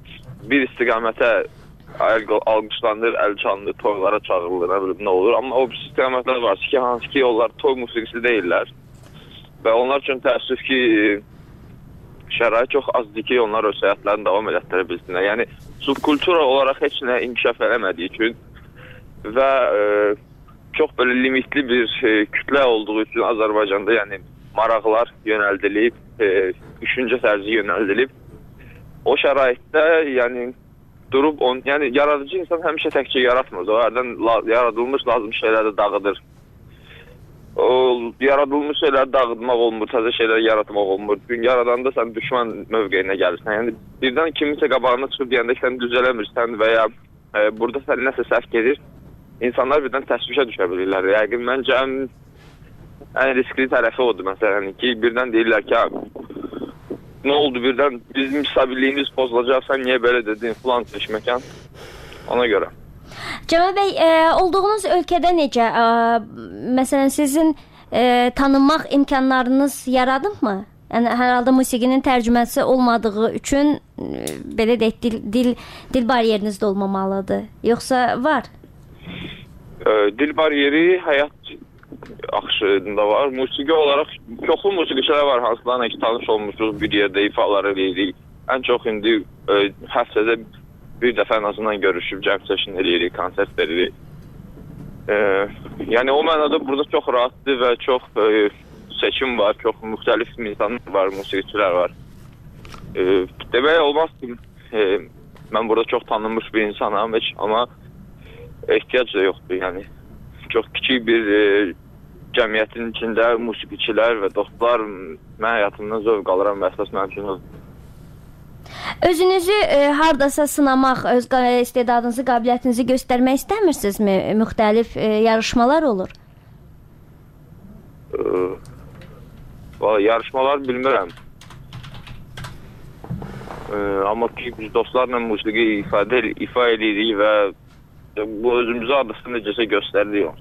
bir istiqamətə alqışlanır, əl çalınır, toylara çağırılır, nə bilim, nə olur. Amma o istiqamətlər var ki, hansı ki, onlar toy musiqisi deyirlər. Və onlar üçün təəssüf ki, şərait çox azdır ki, onlar öz həyatlarını davam elətdirə bilsinlər. Yəni, subkultura olaraq heç nə inkişaf eləmədiyi üçün və e, çox belə limitli bir e, kütlə olduğu üçün Azərbaycanda yəni maraqlar yönəldilib, e, düşüncə tərzi yönəldilib. O şəraitdə yəni durub, on, yəni yaradıcı insan həmişə təkcə yaratmır. O hərdən la, yaradılmış lazım şeyləri dağıdır. O yaradılmış şeyləri dağıtmaq olmur, təzə şeylər yaratmaq olmur. Gün yaradanda sən düşman mövqeyinə gəlirsən. Yəni birdən kimisə qabağına çıxıb deyəndə sən düzələmirsən və ya e, burada sən nəsə səhv gedir. İnsanlar birdən təşvişə düşə bilirlər. Yəqin məncə ən, ən riskli tərəfi odur məsələn ki, birdən deyirlər ki, nə oldu birdən bizim stabilliyimiz pozulacaq, sən niyə belə dedin filan seçməkən. Ona görə. Cəmal bəy, e, olduğunuz ölkədə necə? E, məsələn, sizin e, tanınmaq imkanlarınız yaradınmı? Yəni, hər halda musiqinin tərcüməsi olmadığı üçün e, belə deyək, dil, dil, dil bariyeriniz də olmamalıdır. Yoxsa var? E, dil bariyeri həyat axışında var. Musiqi olaraq çoxlu musiqiçilər var, hansılarla ki, tanış olmuşuz, bir yerdə ifaları edirik. Ən çox indi e, həftədə bir dəfə ən azından görüşüb, cəm session edirik, konsert veririk. E, yəni o mənada burada çox rahatdır və çox e, seçim var, çox müxtəlif insanlar var, musiqiçilər var. E, demək olmaz ki, e, mən burada çox tanınmış bir insanam, heç, amma ehtiyac da yoxdur. Yəni çox kiçik bir e, cəmiyyətin içində musiqiçilər və dostlar mən həyatımdan zövq alıram və əsas mənim üçün özür. Özünüzü e, hardasa sınamaq, öz istedadınızı, qabiliyyətinizi göstərmək istəmirsinizmi? Müxtəlif e, yarışmalar olur. E, Valla yarışmalar bilmirəm. E, amma ki biz dostlarla musiqi ifadə ifa edirik və bu özümüzü adısını necəsə göstəririk.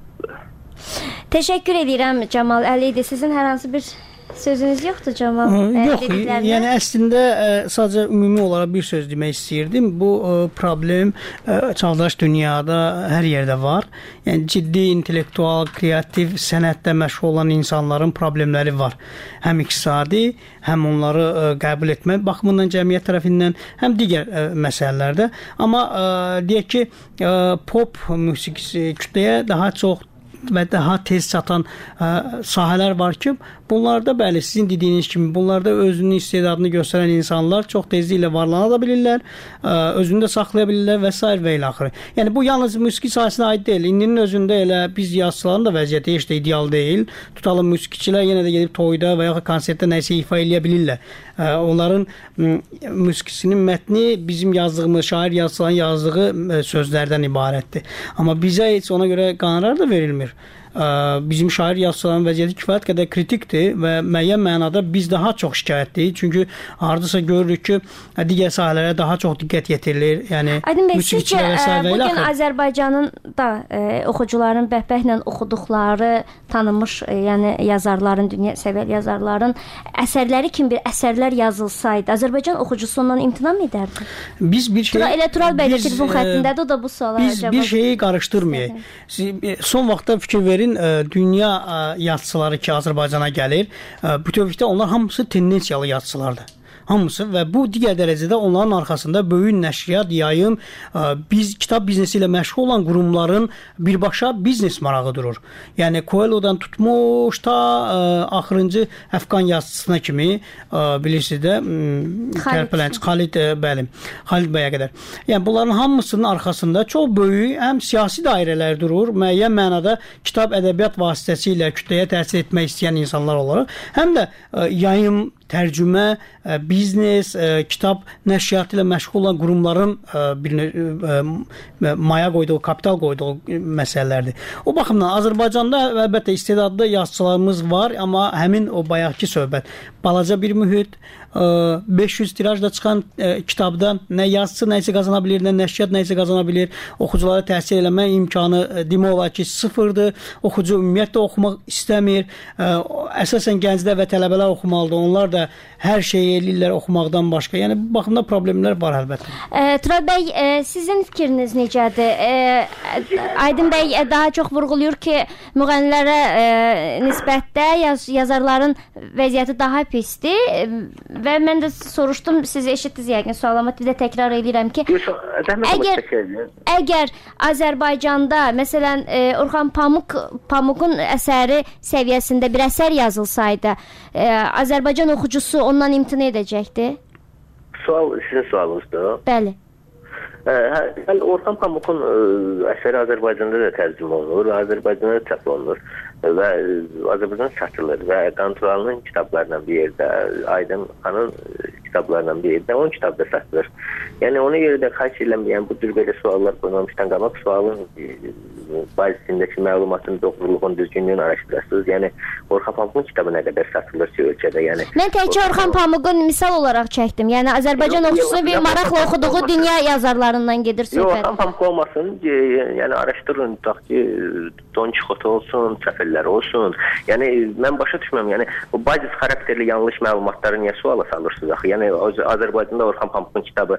Təşəkkür edirəm Cəmal Əliyev. Sizin hər hansı bir sözünüz yoxdur Cəmal? Yox, yəni əslində ə, sadəcə ümumi olaraq bir söz demək istəyirdim. Bu ə, problem ə, çağdaş dünyada hər yerdə var. Yəni ciddi intellektual, kreativ sənətlə məşğul olan insanların problemləri var. Həm iqtisadi, həm onları ə, qəbul etmək baxımından cəmiyyət tərəfindən, həm digər ə, məsələlərdə. Amma ə, deyək ki, ə, pop musiqisi kütləyə daha çox və daha tez çatan ə, sahələr var ki, bunlarda bəli sizin dediyiniz kimi bunlarda özünün istedadını göstərən insanlar çox tezliklə varlana da bilirlər, ə, özünü də saxlaya bilirlər və s. və ilə axırı. Yəni bu yalnız musiqi sahəsinə aid deyil. İndinin özündə elə biz yazıçıların da vəziyyəti heç də ideal deyil. Tutalım musiqiçilər yenə də gedib toyda və ya konsertdə nəsə ifa eləyə bilirlər. Ə, onların ə, musiqisinin mətni bizim yazdığımız, şair yazıçıların yazdığı ə, sözlərdən ibarətdir. Amma bizə heç ona görə qonorar da verilmir. Bizim şair yazıçıların vəziyyəti kifayət qədər kritikdir və müəyyən mənada biz daha çox şikayətliyik. Çünki hardasa görürük ki, digər sahələrə daha çox diqqət yetirilir. Yəni musiqiçilər və s. Bu gün Azərbaycanın da e, oxucuların bəhbəhlə oxuduqları tanınmış e, yəni yazarların, dünya səviyyəli yazarların əsərləri kimi bir əsərlər yazılsaydı, Azərbaycan oxucusu ondan imtina mı edərdi? Biz bir şey Elə Tural bəy də telefon xəttindədir, o da bu suala biz cavab. Biz bir şeyi qarışdırmayaq. Son vaxtda fikir verin, dünya yazıçıları ki Azərbaycana gəlir, bütövlükdə onlar hamısı tendensiyalı yazıçılardır. Hamısı və bu digər dərəcədə onların arxasında böyük nəşriyyat, yayım, biz kitab biznesi ilə məşğul olan qurumların birbaşa biznes marağı durur. Yəni Coelho'dan tutmuş ta axırıncı Əfqan yazıçısına kimi bilirsiniz də Xalid, Xalid bəli, Xalid bəyə qədər. Yəni bunların hamısının arxasında çox böyük həm siyasi dairələr durur, müəyyən mənada kitab ədəbiyyat vasitəsilə kütləyə təsir etmək istəyən insanlar olaraq, həm də yayım, tərcümə, biznes, kitab nəşriyyatı ilə məşğul olan qurumların bir maya qoyduğu, kapital qoyduğu məsələlərdir. O baxımdan Azərbaycanda əlbəttə istedadlı yazıçılarımız var, amma həmin o bayaqki söhbət, balaca bir mühit, beş yüz tirajda çıxan kitabda nə yazıçı nəyisə qazana bilir, nə nəşriyyat nəyisə qazana bilir, oxuculara təsir eləmə imkanı demək olar ki sıfırdır, oxucu ümumiyyətlə oxumaq istəmir, əsasən gənclər və tələbələr oxumalıdır, onlar da də hər şeyi eləyirlər oxumaqdan başqa. Yəni bu baxımda problemlər var əlbəttə. E, Turab bəy, e, sizin fikriniz necədir? E, Aydın bəy e, daha çox vurğulayır ki, müğənnilərə e, nisbətdə yaz, yazarların vəziyyəti daha pisdir e, və mən də soruşdum, siz eşitdiniz yəqin sualımı, bir də təkrar edirəm ki, əgər, əgər Azərbaycanda məsələn e, Orxan Pamuk Pamukun əsəri səviyyəsində bir əsər yazılsaydı, e, Azərbaycan oxucusu ondan imtina edəcəkdi? Sual sizin sualınızdır. Bəli. Hə, Orxan Pamukun ə, əsəri Azərbaycanda da tərcümə olunur, Azərbaycanda da çap olunur və Azərbaycan satılır və Qanturalı'nın kitablarından bir yerdə, Aydın xanın kitablarından bir yerdə, onun kitabı da satılır. Yəni ona görə də xahiş edirəm, yəni bu tür belə suallar qoymamışdan qabaq sualın bazisindəki məlumatın doğruluğunu, düzgünlüyünü araşdırırsınız. Yəni Orxan Pamukun kitabı nə qədər satılır ki, ölkədə. Yəni mən təkcə Orxan Pamukun misal olaraq çəkdim. Yəni Azərbaycan oxucusu bir maraqla oxuduğu dünya yazarlarından gedir söhbət. Yox, Orxan Pamuk olmasın. Yəni araşdırın, tutaq ki, Don Kixot olsun, Çəfəllər olsun. Yəni mən başa düşmürəm. Yəni bu bazis xarakterli yanlış məlumatları niyə suala salırsınız axı? Yəni Azərbaycanda Orxan Pamukun kitabı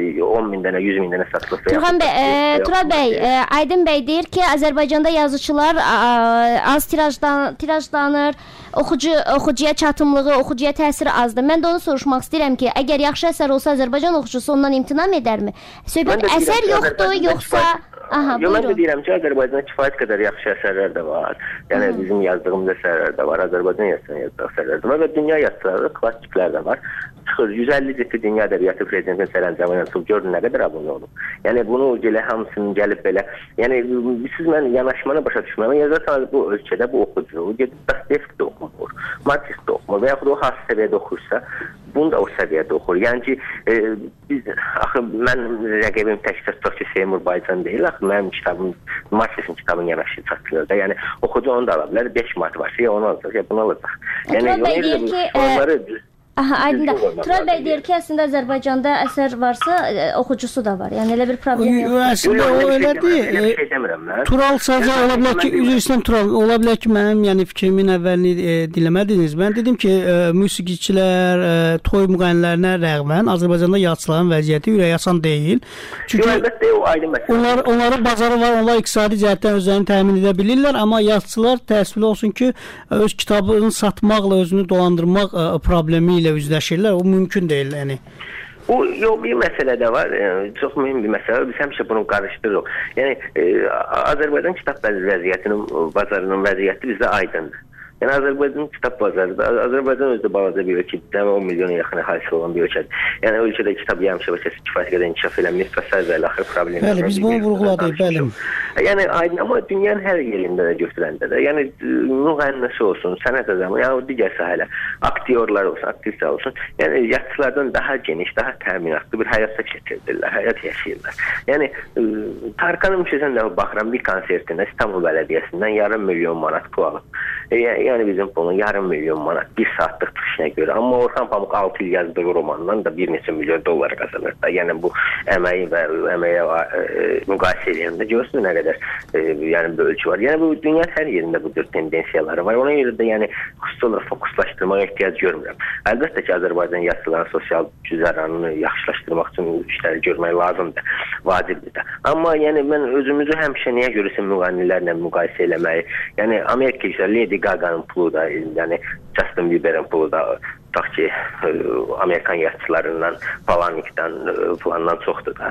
on min dənə, yüz min dənə satılır. Turğan bəy, e, Turab bəy, e, Aydın bəy deyir ki, Azərbaycanda yazıçılar a, az tirajdan, tirajlanır, oxucu, oxucuya çatımlığı, oxucuya təsiri azdır. Mən də onu soruşmaq istəyirəm ki, əgər yaxşı əsər olsa Azərbaycan oxucusu ondan imtina edərmi? Söhbət əsər yoxdur, yoxsa... Aha, Yo, mən də deyirəm ki, Azərbaycanda kifayət qədər yaxşı əsərlər də var. Yəni Hı. bizim yazdığımız əsərlər də var, Azərbaycan yazılan yazdığı əsərlər də var və dünya yazıçıları, klassiklər də var. Çıxır yüz əlli ciddi dünya ədəbiyyatı prezidentin sərəncamı ilə çıxıb gördün nə qədər abunə olub. Yəni bunu elə hamısının gəlib belə, yəni siz mən yanaşmanı başa düşmürəm. Yazarsan bu ölkədə bu oxucu gedib Dostoyevski də oxumur, Marks də oxumur və yaxud o hansı səviyyədə oxuyursa, bunu da o səviyyədə oxur. Yəni ki, e, biz axı mən rəqibim təkcə Toki Seymur Baycan deyil, axı mənim kitabım, Marks'in kitabının yanaşı satılır da. Yəni oxucu onu da ala bilər, beş manat varsa ya onu alacaq, ya bunu alacaq. Yəni ona görə bu sualları Aha, Aydın'da. Turab bəy deyir ki, əslində Azərbaycanda əsər varsa, e, oxucusu da var. Yəni elə bir problem yox. Əslində o elədir. Tural sadəcə ola bilər ki, üzr istəyirəm Tural, ola bilər ki, mənim yəni fikrimin əvvəlini e, diləmədiniz. Mən dedim ki, e, musiqiçilər, e, toy müğənnilərinə rəğmən Azərbaycanda yazıçıların vəziyyəti ürək asan deyil. Çünki əlbəttə o aydın məsələdir. Onlar onların bazarı var, onlar iqtisadi cəhətdən özlərini təmin edə bilirlər, amma yazıçılar təəssüflü olsun ki, öz kitabını satmaqla özünü dolandırmaq e, problemi ilə üzləşirlər. O mümkün deyil, yəni. Bu yox bir məsələ də var. E, çox mühüm bir məsələ. Biz həmişə bunu qarışdırırıq. Yəni e, Azərbaycan kitab vəziyyətinin, bazarının vəziyyəti bizdə aydındır. Yəni Azərbaycan kitab bazarı da, Azərbaycan özü də balaca bir ölkədir, on milyona yaxın əhalisi olan bir ölkədir. Yəni ölkədə kitab yayım şəbəkəsi kifayət qədər inkişaf eləmir və sair və axır problemlər. Bəli, biz bunu vurğuladık, bəli. Yəni aydın, amma dünyanın hər yerində də götürəndə də, yəni müğənnisi olsun, sənət adamı, yəni digər sahələr, aktyorlar olsun, aktrisa olsun, yəni yazıçılardan daha geniş, daha təminatlı bir həyat keçirirlər, həyat yaşayırlar. Yəni Tarkanın müşəsən də baxıram bir konsertində İstanbul Bələdiyyəsindən yarım milyon manat pul alıb. Yəni bizim bunun yarım milyon manat bir saatlıq çıxışına görə. Amma Orxan Pamuk altı il yazdığı romandan da bir neçə milyon dollar qazanır da. Yəni bu əməyi və əməyə e, müqayisə edəndə görürsünüz nə qədər e, yəni bölgü var. Yəni bu dünyanın hər yerində bu cür tendensiyaları var. Ona görə də yəni xüsusi olaraq fokuslaşdırmağa ehtiyac görmürəm. Əlbəttə ki, Azərbaycan yazıçılarının sosial güzəranını yaxşılaşdırmaq üçün işləri görmək lazımdır, vacibdir də. Amma yəni mən özümüzü həmişə niyə görürsən müğənnilərlə müqayisə eləməyi, yəni Amerika isə Lady Gaga'nın pulu da, yəni Justin Bieber'in pulu da tutaq ki, Amerikan yazıçılarından, Palanikdən, falandan çoxdur da.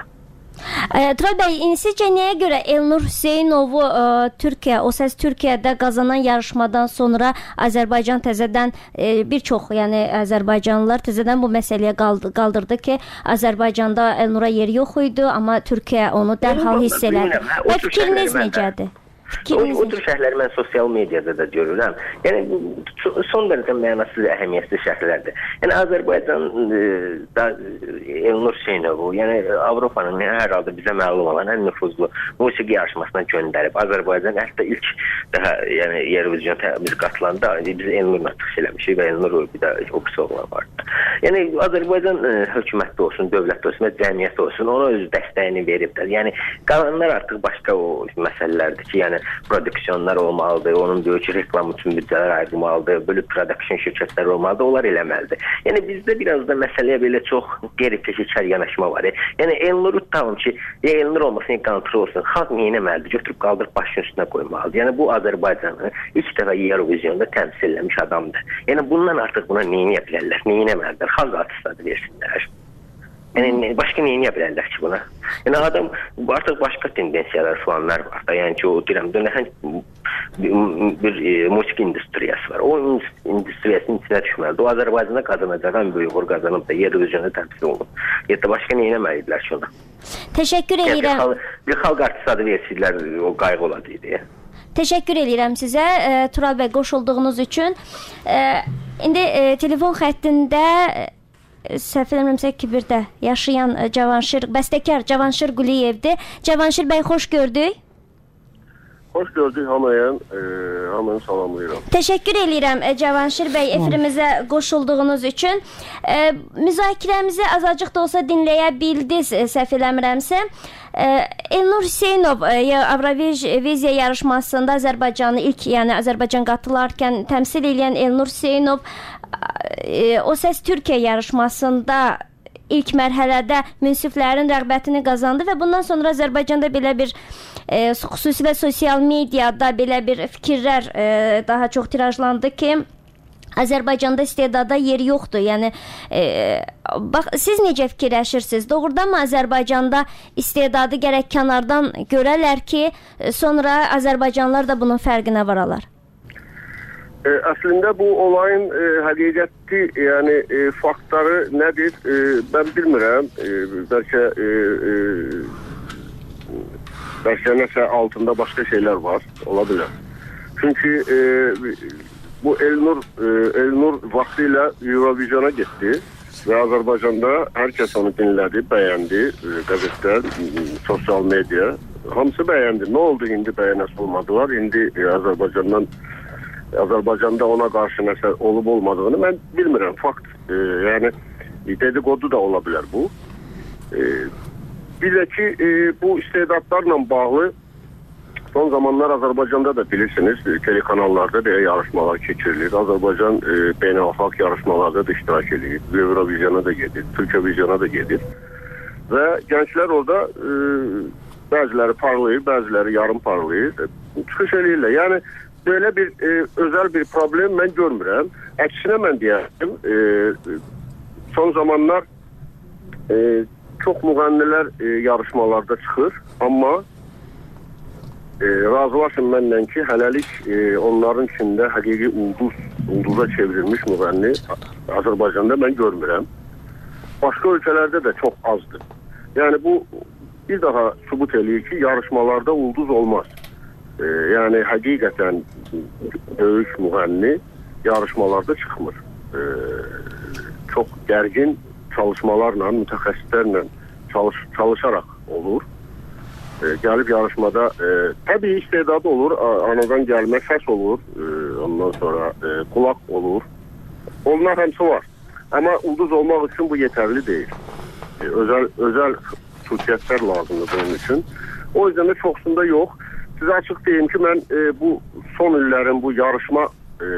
Turab bəy, sizcə nəyə görə Elnur Hüseynovu ə, Türkiyə, O Səs Türkiyədə qazanan yarışmadan sonra Azərbaycan təzədən ə, bir çox, yəni Azərbaycanlılar təzədən bu məsələyə qaldırdı ki, Azərbaycanda Elnura yer yox idi, amma Türkiyə onu dərhal hiss elədi. Və fikriniz necədir? O, o tür şərhləri mən sosial mediada da görürəm. Yəni son dərəcə mənasız, əhəmiyyətli şərhlərdir. Yəni Azərbaycan da Elnur Hüseynovu, yəni Avropanın hər halda bizə məlum olan ən nüfuzlu musiqi yarışmasına göndərib. Azərbaycan hətta ilk daha yəni Eurovision biz qatılanda biz Elnurla çıxış eləmişik və Elnur bir də o qısa oğlan vardı. Yəni Azərbaycan e, hökuməti olsun, dövlət olsun və cəmiyyət olsun, ona öz dəstəyini veriblər. Yəni qalanlar artıq başqa o məsələlərdir ki, yəni produksiyonlar olmalıdır, onun böyük reklam üçün büdcələr ayrılmalıdır, bölük produksiyon şirkətləri olmalıdır, onlar eləməlidir. Yəni bizdə biraz da məsələyə belə çox qeyri-peşəkar yanaşma var. Yəni Elnur tamam ki, ya Elnur olmasın, ya kontrol olsun, xalq neynəməlidir, götürüb qaldırıb başın üstünə qoymalıdır. Yəni bu Azərbaycanı ilk dəfə Eurovizyonda təmsil eləmiş adamdır. Yəni bundan artıq buna neynəyə bilərlər, neynəməlidir, xalq artistları versinlər. Yəni başqa neynəyə bilərlər ki buna? Yəni adam artıq başqa tendensiyalar falanlar var da. Yəni ki o deyirəm, dönəhən bir, bir e, musiqi industriyası var. O industriyasının içinə düşməlidir. O Azərbaycanda qazanacaq ən böyük uğur qazanıb da Eurovizyonda təmsil olunub. Ya da başqa neynəməlidirlər ki ona? Təşəkkür edirəm. Bir xalq, bir xalq artist adı versilər, o qayğı oladıydı. Təşəkkür edirəm sizə e, Tural bəy qoşulduğunuz üçün. E, indi e, telefon xəttində e, səhv eləmirəmsə Kibirdə yaşayan e, Cavanşir, bəstəkar Cavanşir Quliyevdir. Cavanşir bəy, xoş gördük. Xoş gördük hamıya, e, hamını salamlayıram. Təşəkkür edirəm e, Cavanşir bəy efirimizə qoşulduğunuz üçün. E, müzakirəmizi azacıq da olsa dinləyə bildiniz, e, səhv eləmirəmsə. Elnur Hüseynov Avroviziya yarışmasında Azərbaycanı ilk, yəni Azərbaycan qatılarkən təmsil edən Elnur Hüseynov O Səs Türkiyə yarışmasında ilk mərhələdə münsiflərin rəğbətini qazandı və bundan sonra Azərbaycanda belə bir e, xüsusilə sosial mediada belə bir fikirlər e, daha çox tirajlandı ki, Azərbaycanda istedada yeri yoxdur. Yəni e, bax, siz necə fikirləşirsiniz? Doğrudanmı Azərbaycanda istedadı gərək kənardan görələr ki, sonra Azərbaycanlılar da bunun fərqinə varalar? E, əslində bu olayın e, həqiqəti, yəni e, faktları nədir? E, mən bilmirəm. E, bəlkə e, e, bəlkə nəsə altında başqa şeylər var, ola bilər. Çünki e, bu Elnur e, Elnur vaxtilə Eurovizyona getdi və Azərbaycanda hər kəs onu dinlədi, bəyəndi, e, qəzetlər, sosial media, hamısı bəyəndi. Nə oldu indi bəyənəsi olmadılar? İndi e, Azərbaycandan Azərbaycanda ona qarşı nəsə olub olmadığını mən bilmirəm. Fakt, e, yəni dedikodu da ola bilər bu. E, bir də ki e, bu istedadlarla bağlı son zamanlar Azərbaycanda da bilirsiniz, telekanallarda belə yarışmalar keçirilir. Azərbaycan e, beynəlxalq yarışmalarda da iştirak edir. Eurovizyona da gedir, Türkiyevizyona da gedir. Və gənclər orada e, bəziləri parlayır, bəziləri yarım parlayır. E, çıxış eləyirlər. Yəni belə bir e, özəl bir problem mən görmürəm. Əksinə mən deyərdim, e, son zamanlar e, çox müğənnilər e, yarışmalarda çıxır, amma E, razılaşın mənlə ki, hələlik e, onların içində həqiqi ulduz, ulduza çevrilmiş müğənni Azərbaycanda mən görmürəm. Başqa ölkələrdə də çox azdır. Yəni bu bir daha sübut eləyir ki, yarışmalarda ulduz olmaz. E, yəni həqiqətən böyük müğənni yarışmalarda çıxmır. E, çox gərgin çalışmalarla, mütəxəssislərlə çalış, çalışaraq olur. E, gəlib yarışmada e, təbii istedadı olur, anadan gəlmə səs olur, e, ondan sonra e, qulaq olur. Onlar həmsi var. Amma ulduz olmaq üçün bu yetərli deyil. E, özəl, özəl xüsusiyyətlər lazımdır bunun üçün. O yüzden də çoxsunda yox. Sizə açıq deyim ki, mən e, bu son illərin bu yarışma e,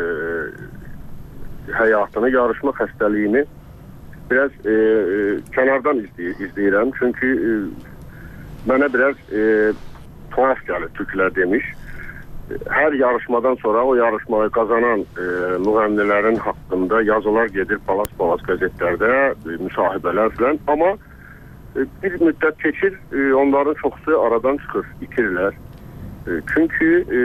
həyatını, yarışma xəstəliyini biraz e, e, kənardan izley izləyirəm. Çünki e, mənə biraz e, tuhaf gəlir, türklər demiş. Hər yarışmadan sonra o yarışmayı qazanan e, müğənnilərin haqqında yazılar gedir palas-palas qəzetlərdə, e, müsahibələr filan. Amma e, bir müddət keçir, e, onların çoxsu aradan çıxır, itirirlər. E, çünki e,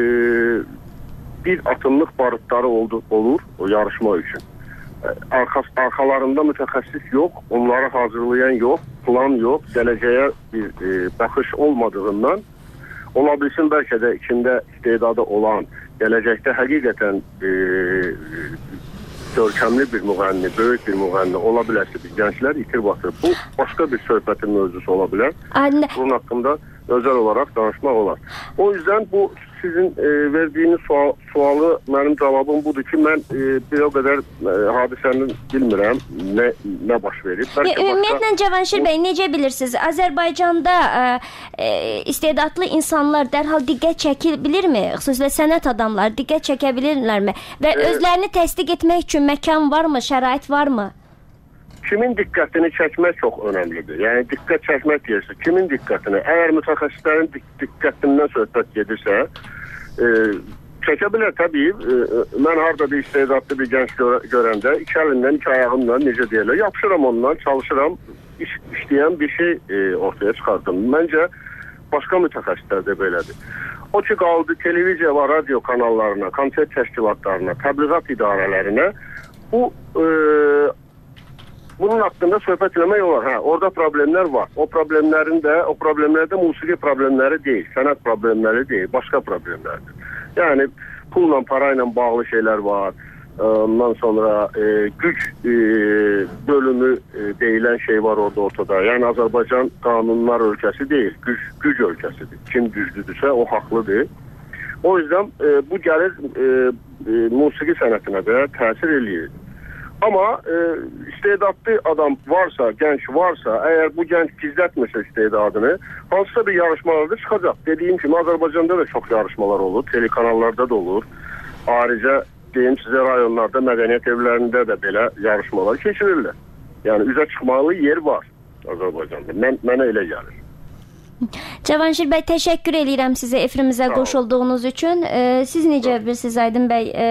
bir atımlıq barıtları oldu, olur o yarışma üçün. Arxas, arxalarında mütəxəssis yox, onları hazırlayan yox, plan yox, gələcəyə bir e, baxış olmadığından ola bilsin bəlkə də içində istedadı olan, gələcəkdə həqiqətən e, görkəmli bir müğənni, böyük bir müğənni ola bilər ki, biz gənclər itir batır. Bu başqa bir söhbətin mövzusu ola bilər. Anne. Bunun haqqında özəl olaraq danışmaq olar. O yüzden bu sizin e, verdiyiniz sual, sualı mənim cavabım budur ki, mən e, bir o qədər e, hadisənin bilmirəm, nə, nə baş verib. Ümumiyyətlə, Cavanşir bəy, necə bilirsiniz? Azərbaycanda e, e, istedadlı insanlar dərhal diqqət çəkə bilirmi? Xüsusilə sənət adamları diqqət çəkə bilirlərmi? Və e, özlərini təsdiq etmək üçün məkan varmı, şərait varmı? Kimin diqqətini çəkmək çox önəmlidir. Yəni, diqqət çəkmək deyirsə, kimin diqqətini? Əgər mütəxəssislərin diqqətindən söhbət gedirsə, e, çəkə bilər təbii. E, mən harada bir istedadlı bir gənc gör görəndə iki əlindən, iki ayağımla, necə deyirlər, yapışıram ondan, çalışıram, iş, işləyən bir şey e, ortaya çıxardım. Məncə, başqa mütəxəssislər də belədir. O ki, qaldı televiziya və radio kanallarına, konsert təşkilatlarına, təbliğat idarələrinə, bu e, bunun haqqında söhbət eləmək olar. Hə, orada problemlər var. O problemlərin də, o problemlər də musiqi problemləri deyil, sənət problemləri deyil, başqa problemlərdir. Yəni, pulla, parayla bağlı şeylər var. Ondan sonra e, güc e, bölümü e, deyilən şey var orada ortada. Yəni, Azərbaycan qanunlar ölkəsi deyil, güc, güc ölkəsidir. Kim güclüdürsə, o haqlıdır. O yüzden e, bu gəlir e, e, musiqi sənətinə də təsir eləyir. Amma e, istedadlı adam varsa, gənc varsa, əgər bu gənc gizlətmirsə istedadını, hansısa bir yarışmalarda çıxacaq. Dediyim kimi, Azərbaycanda da çox yarışmalar olur, telekanallarda da olur. Ayrıca deyim sizə, rayonlarda, mədəniyyət evlərində də belə yarışmalar keçirirlər. Yəni, üzə çıxmalı yer var Azərbaycanda. Mən, mənə elə gəlir. Cavanşir bəy, təşəkkür edirəm sizə efrimizə qoşulduğunuz üçün. E, siz necə bilirsiniz, Aydın bəy? E,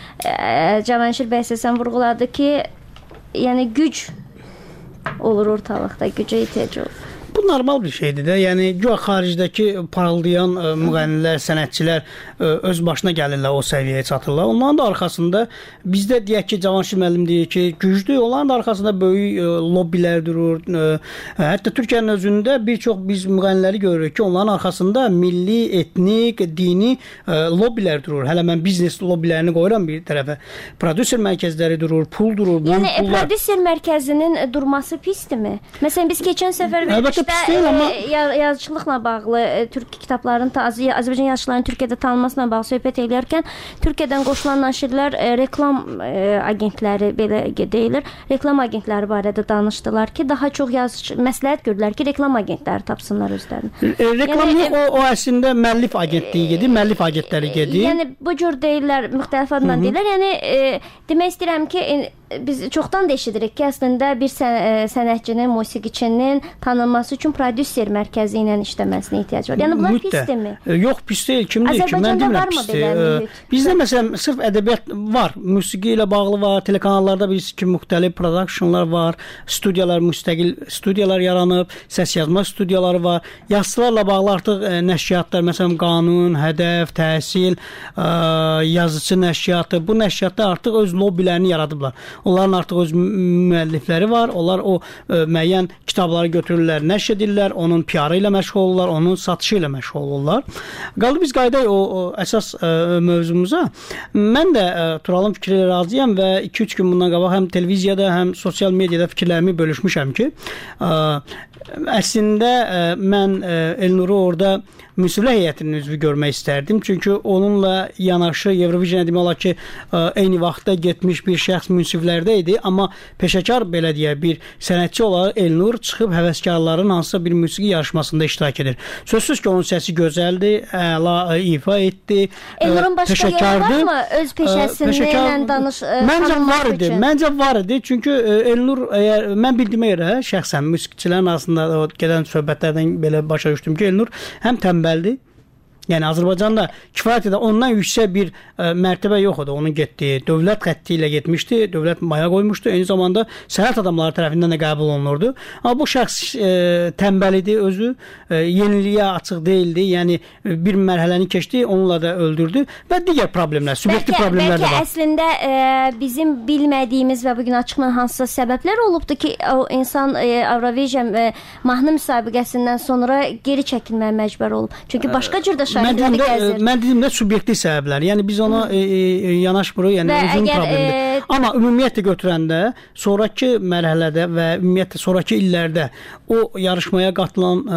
e, Cavanşir bəy səsən vurğuladı ki, yəni güc olur ortalıqda, gücə ehtiyac olur. Bu normal bir şeydir də. Yəni güya xaricdəki parıldayan ə, müğənnilər, sənətçilər ə, öz başına gəlirlər, o səviyyəyə çatırlar. Onların da arxasında bizdə deyək ki, Cavanşir müəllim deyir ki, güclü, onların da arxasında böyük ə, lobbilər durur. Ə, hətta Türkiyənin özündə bir çox biz müğənniləri görürük ki, onların arxasında milli, etnik, dini ə, lobbilər durur. Hələ mən biznes lobbilərini qoyuram bir tərəfə. Prodüser mərkəzləri durur, pul durur. Yəni pullar... prodüser mərkəzinin durması pisdirmi? Məsələn, biz keçən səfər Əlbəttə, Ama... yazıçılıqla bağlı, Türk kitabların, Azərbaycan yazıçılarının Türkiyədə tanınmasına bağlı söhbət edərkən Türkiyədən qoşulan naşirlər reklam agentləri belə deyilir. Reklam agentləri barədə danışdılar ki, daha çox yazıcı məsləhət gördülər ki, reklam agentləri tapsınlar özlərini. E, reklam yəni, yox, o, o əslində müəllif agentliyi gedir, müəllif agentləri gedir. Yəni bu cür deyirlər, müxtəlif adla deyirlər. Yəni e, demək istəyirəm ki, e, biz çoxdan da eşidirik ki, əslində bir sən, e, sənətçinin, musiqiçinin tanınması üçün prodüser mərkəzi ilə işləməsinə ehtiyac var. Yəni bunlar pisdirmi? E, yox, pis deyil. Kim deyir ki? Mən demirəm pisdir. E, bizdə məsələn sırf ədəbiyyat var, musiqi ilə bağlı var, telekanallarda bilirsiniz ki, müxtəlif productionlar var, studiyalar, müstəqil studiyalar yaranıb, səs yazma studiyaları var. Yazıçılarla bağlı artıq e, nəşriyyatlar, məsələn qanun, hədəf, təhsil, e, yazıçı nəşriyyatı, bu nəşriyyatlar artıq öz lobbilərini yaradıblar. Onların artıq öz müəllifləri var. Onlar o e, müəyyən kitabları götürürlər, nəşr edirlər, onun P R-ı ilə məşğul olurlar, onun satışı ilə məşğul olurlar. Qaldı biz qayıdaq o, o əsas e, mövzumuza. Mən də e, Turalın fikri ilə razıyam və iki üç gün bundan qabaq həm televiziyada, həm sosial mediada fikirlərimi bölüşmüşəm ki, e, əslində e, mən e, Elnuru orada müsibət heyətinin üzvü görmək istərdim. Çünki onunla yanaşı Eurovision demək olar ki, eyni vaxtda getmiş bir şəxs münsiflərdə idi. Amma peşəkar belə deyə bir sənətçi olaraq Elnur çıxıb həvəskarların hansısa bir musiqi yarışmasında iştirak edir. Sözsüz ki, onun səsi gözəldir, əla ifa etdi. Elnurun başqa yolu varmı? Öz peşəsindən danış. Məncə var idi. Məncə var idi. Çünki Elnur, əgər mən bildiyimə görə şəxsən musiqiçilərin arasında o gedən söhbətlərdən belə başa düşdüm ki, Elnur həm tənbəldir. Yəni Azərbaycanda kifayət edən ondan yüksək bir ə, mərtəbə yox idi. Onun getdiyi dövlət xətti ilə getmişdi. Dövlət maya qoymuşdu. Eyni zamanda sənət adamları tərəfindən də qəbul olunurdu. Amma bu şəxs ə, tənbəl idi özü. Ə, yeniliyə açıq değildi. Yəni bir mərhələni keçdi, onunla da öldürdü və digər problemlər, subyektiv problemlər də var. Bəlkə əslində ə, bizim bilmədiyimiz və bugün açıqlanan hansısa səbəblər olubdu ki, o insan Eurovision ə, mahnı müsabiqəsindən sonra geri çəkilməyə məcbur olub. Çünki başqa cür də Mən deyim, mən deyim də subyektiv səbəblər. Yəni biz ona e, e, yanaşmırıq, yəni uzun problemdir. E... Amma ümumiyyətlə götürəndə sonrakı mərhələdə və ümumiyyətlə sonrakı illərdə o yarışmaya qatılan e,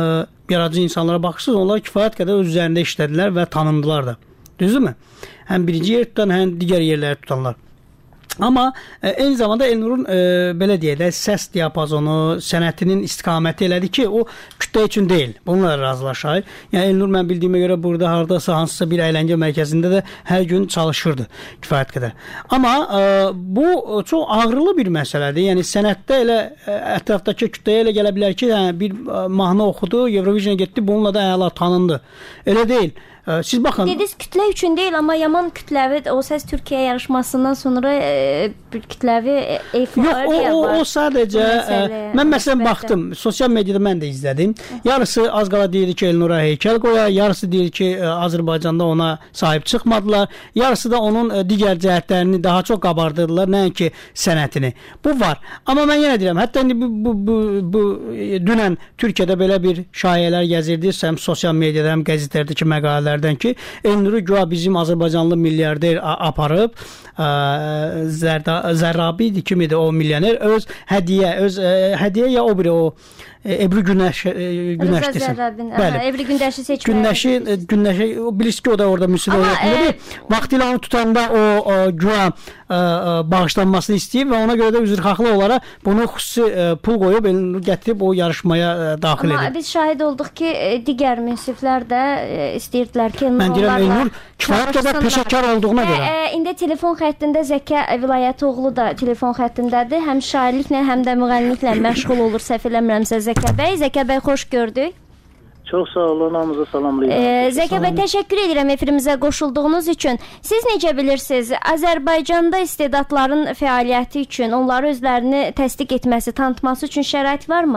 yaradıcı insanlara baxırsınız, onlar kifayət qədər öz üzərində işlədilər və tanındılar da. Düzdürmü? Həm birinci yer tutan, həm digər yerləri tutanlar. Amma e, eyni zamanda Elnurun e, belə deyək də səs diapazonu, sənətinin istiqaməti elədi ki, o kütlə üçün deyil. Bununla razılaşır. Yəni Elnur mən bildiyimə görə burada hardasa hansısa bir əyləncə mərkəzində də hər gün çalışırdı kifayət qədər. Amma e, bu çox ağrılı bir məsələdir. Yəni sənətdə elə e, ətrafdakı kütləyə elə gələ bilər ki, yəni bir e, mahnı oxudu, Eurovision'a getdi, bununla da əla tanındı. Elə deyil. Siz baxın. Dediniz kütlə üçün deyil, amma yaman kütləvi O Səs Türkiyə yarışmasından sonra e, bir kütləvi eyforiya var. Yox, o, o, o sadəcə e, mən məsələn baxdım, sosial mediada mən də izlədim. Yarısı az qala deyir ki, Elnura heykəl qoya, yarısı deyir ki, e, Azərbaycanda ona sahib çıxmadılar, yarısı da onun e, digər cəhətlərini daha çox qabardırdılar, nəinki sənətini. Bu var. Amma mən yenə deyirəm, hətta indi bu, bu, bu, bu e, dünən Türkiyədə belə bir şayələr gəzirdi, həm sosial mediada, həm qəzetlərdəki məqalələr ki, Elnuru güya bizim Azərbaycanlı milyarder aparıb, ə, Zərda, Zərrabi idi, kim idi o milyoner, öz hədiyə, öz ə, hədiyə ya o biri o Ebru Günəş Günəş desin. Bəli. Ebru Günəşi seçmək. Günəşi Günəşi o bilirsiniz ki, o da orada müsibət oldu. Vaxtilə onu tutanda o, o güya bağışlanmasını istəyib və ona görə də üzrxahlıq olaraq bunu xüsusi ə, pul qoyub Elnur gətirib o yarışmaya ə, daxil edib. Amma biz şahid olduq ki, digər münsiflər də ə, istəyirdilər ki, mən deyirəm Elnur kifayət qədər peşəkar olduğuna görə. Ə, indi telefon xəttində Zəkə Vilayətoğlu da telefon xəttindədir. Həm şairliklə, həm də müğənniliklə məşğul olur, səhv eləmirəmsə Zəkə bəy. Zəkə bəy, xoş gördük. Çox sağ olun, hamınızı salamlayıram. Ee, Zəkə bəy, təşəkkür edirəm efirimizə qoşulduğunuz üçün. Siz necə bilirsiniz, Azərbaycanda istedadların fəaliyyəti üçün, onları özlərini təsdiq etməsi, tanıtması üçün şərait varmı?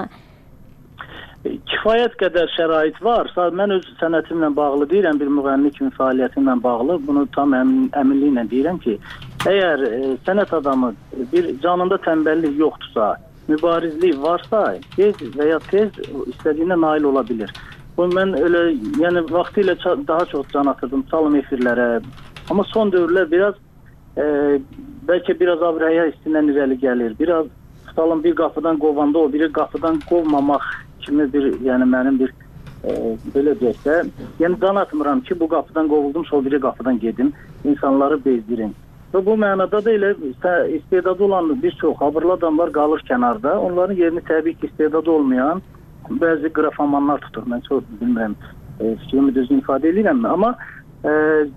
Kifayət qədər şərait var. Mən öz sənətimlə bağlı deyirəm, bir müğənni kimi fəaliyyətimlə bağlı. Bunu tam əmin, əminliklə deyirəm ki, əgər e, sənət adamı bir canında tənbəllik yoxdursa, mübarizlik varsa, tez və ya tez istədiyinə nail ola bilir. Bunu mən elə, yəni vaxtilə daha çox can atırdım salım efirlərə. Amma son dövrlər biraz e, bəlkə biraz avraya hissindən irəli gəlir. Biraz salım bir qapıdan qovanda o biri qapıdan qovmamaq kimi bir, yəni mənim bir e, belə deyək də, yəni can atmıram ki, bu qapıdan qovuldum, o biri qapıdan gedim, insanları bezdirin. Və bu mənada da elə istedadı olan bir çox abırlı adamlar qalır kənarda. Onların yerini təbii ki, istedadı olmayan bəzi qrafomanlar tutur. Mən çox bilmirəm, e, fikrimi düzgün ifadə edirəm mi? Amma e,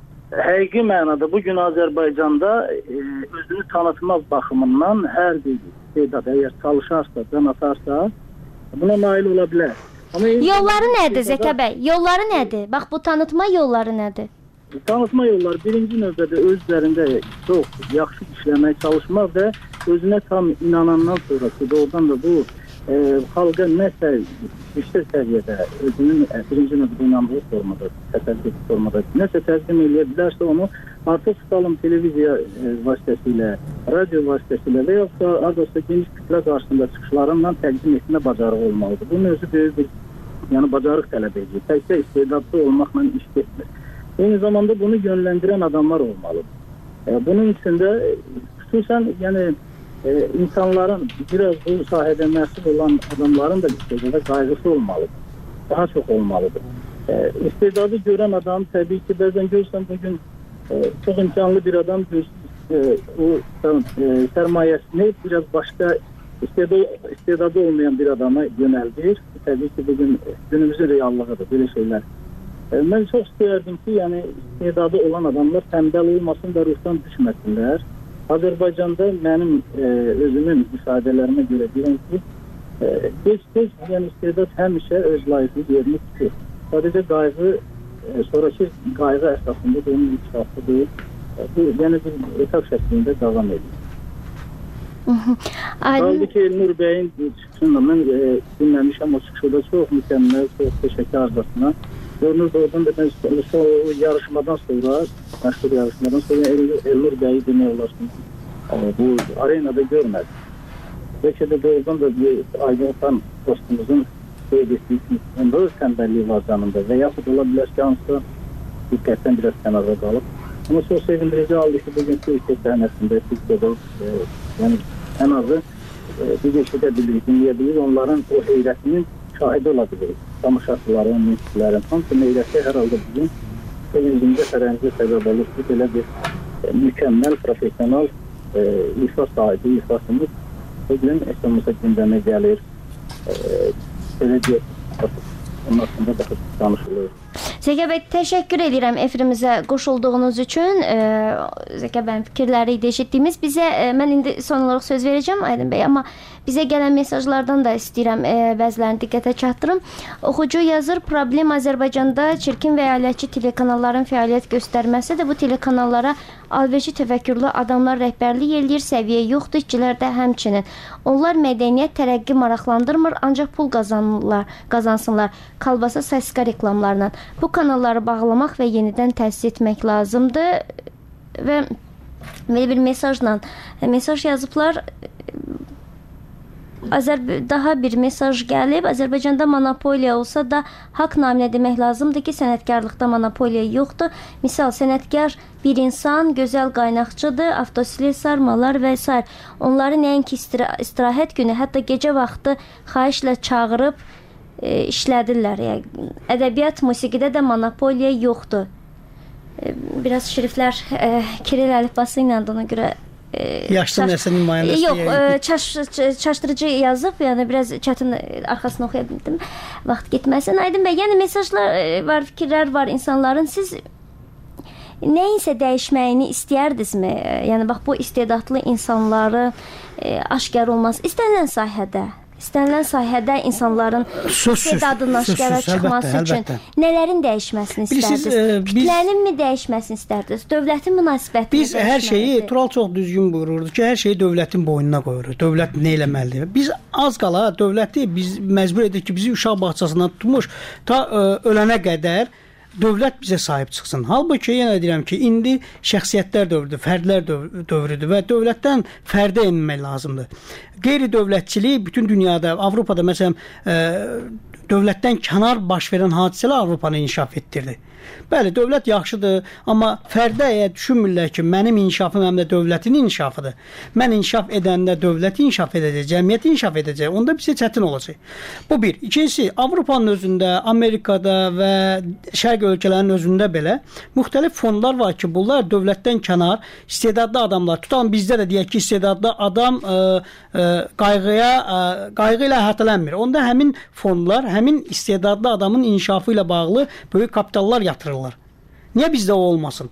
həqiqi mənada bugün Azərbaycanda e, özünü tanıtmaq baxımından hər bir istedad əgər çalışarsa, can atarsa buna nail ola bilər. Amma yolları nədir Zəkə bəy? Yolları nədir? Bax, bu tanıtma yolları nədir? Tanıtma yolları birinci növbədə özlərində çox yaxşı işləməyə çalışmaq və özünə tam inanandan sonra ki, doğrudan da bu e, xalqa nəsə yüksək səviyyədə özünün birinci növbədə inandığı formada, təsəvvür formada nəsə təqdim edə bilərsə, onu artıq tutalım televiziya e, vasitəsilə, radio vasitəsilə və yoxsa adresa geniş kütlə qarşısında çıxışlarından təqdim etmə bacarığı olmalıdır. Bunun özü böyük bir yəni, bacarıq tələb edir. Təkcə istedadlı olmaqla iş getmir. Eyni zamanda bunu yönləndirən adamlar olmalıdır. E, bunun içində xüsusən yəni, e, insanların biraz bu sahədə məsul olan adamların da istedada qayğısı olmalıdır. Daha çox olmalıdır. E, istedadı görən adam təbii ki, bəzən görsən bugün e, çox imkanlı bir adam e, o e, sərmayəsini biraz başqa istedadı, istedadı olmayan bir adama yönəldir. Təbii ki, bugün günümüzün reallığıdır belə şeylər. Mən çox istəyərdim ki, yəni istedadı olan adamlar tənbəl olmasın və ruhdan düşməsinlər. Azərbaycanda mənim e, özümün ifadələrimə görə deyəm ki, tez-tez e, yəni istedad həmişə öz layiqli yerini tutur. Sadəcə qayğı, e, sonraki qayğı əsasında da onun inkişafı deyil. E, bu, yəni bir etap şəklində davam edir. Qaldı ki, Elnur bəyin çıxışında mən e, dinləmişəm, o çıxışda çox mükəmməl, çox təşəkkürcasına. Görünür doğrudan da ben o yarışmadan sonra, məşhur yarışmadan sonra Elnur bəyi demək olasın bu arenada görmədim. Belki de doğrudan da bir Aydın Xan dostumuzun qeyd etdiyi ki, onda öz tənbəlliyi var canında və yaxud ola bilər ki, hansısa diqqətdən biraz kənarda qalıb. Ama çox sevindirici aldı ki, bugün Türkiyə səhnəsində Türkiyədə yəni ən azı e, biz eşidə bilirik, dinləyə bilirik, onların o heyrətinin şahidi ola bilir. Tamaşaçıların, müziklərin hamısı meyləsi hər halda bizim sevincimizə, fərəncə səbəb olur ki, belə bir e, mükəmməl, profesional e, ifa sahibi, ifasımız bugün əsəmizə gündəmə gəlir. E, belə bir onun haqqında daha danışılır. Zəkə bəy, təşəkkür edirəm efirimizə qoşulduğunuz üçün. E, Zəkə bəyin fikirləri idi eşitdiyimiz. Bizə, e, mən indi son olaraq söz verəcəm Aydın bəy, amma bizə gələn mesajlardan da istəyirəm e, bəzilərini diqqətə çatdırım. Oxucu yazır, problem Azərbaycanda çirkin və əyalətçi telekanalların fəaliyyət göstərməsidir. Bu telekanallara alverçi təfəkkürlü adamlar rəhbərlik eləyir, səviyyə yoxdur, işçilər də həmçinin. Onlar mədəniyyət, tərəqqi maraqlandırmır, ancaq pul qazanırlar, qazansınlar kalbasa saska reklamlarla. Bu kanalları bağlamaq və yenidən təsis etmək lazımdır və belə bir mesajla mesaj yazıblar. Azər daha bir mesaj gəlib. Azərbaycanda monopoliya olsa da haqq naminə demək lazımdır ki, sənətkarlıqda monopoliya yoxdur. Misal, sənətkar bir insan, gözəl qaynaqçıdır, avtosilet sarmalar və s. Onları nəinki istirahət günü, hətta gecə vaxtı xahişlə çağırıb e, işlədirlər. Yəni, ədəbiyyat, musiqidə də monopoliya yoxdur. E, biraz şəriflər e, Kiril əlifbası ilə ona görə yaşlı nəsil nümayəndəsi. Yox, çaş, çaşdırıcı yazıb, yəni biraz çətin arxasını oxuya bildim. Vaxt getməsin. Aydın bəy, yəni mesajlar var, fikirlər var insanların. Siz nəyinsə dəyişməyini istəyərdinizmi? Yəni bax bu istedadlı insanları aşkar olması istənilən sahədə. İstənilən sahədə insanların istedadının aşkara çıxması əlbəttə, üçün əlbəttə. Nələrin dəyişməsini istərdiniz? E, Kütlənin mi dəyişməsini istərdiniz? Dövlətin münasibətini Biz hər şeyi, Tural çox düzgün buyururdu ki, hər şeyi dövlətin boynuna qoyuruq. Dövlət nə eləməlidir? Biz az qala dövləti biz məcbur edik ki, bizi uşaq bağçasından tutmuş ta ə, ölənə qədər dövlət bizə sahib çıxsın. Halbuki yenə deyirəm ki, indi şəxsiyyətlər dövrüdür, fərdlər dövrüdür və dövlətdən fərdə enmək lazımdır. Qeyri-dövlətçilik bütün dünyada, Avropada məsələn ə, dövlətdən kənar baş verən hadisələr Avropanı inkişaf etdirdi. Bəli, dövlət yaxşıdır, amma fərdə əgər düşünmürlər ki, mənim inkişafım həm də dövlətin inkişafıdır. Mən inkişaf edəndə dövlət inkişaf edəcək, cəmiyyət inkişaf edəcək. Onda bizə çətin olacaq. Bu bir. İkincisi, Avropanın özündə, Amerikada və şərq ölkələrinin özündə belə müxtəlif fondlar var ki, bunlar dövlətdən kənar istedadlı adamlar. Tutalım bizdə də deyək ki, istedadlı adam ə, ə, qayğıya, ə, qayğı ilə əhatələnmir. Onda həmin fondlar, həmin istedadlı adamın inkişafı ilə bağlı böyük kapitallar yatırırlar. Niyə bizdə o olmasın?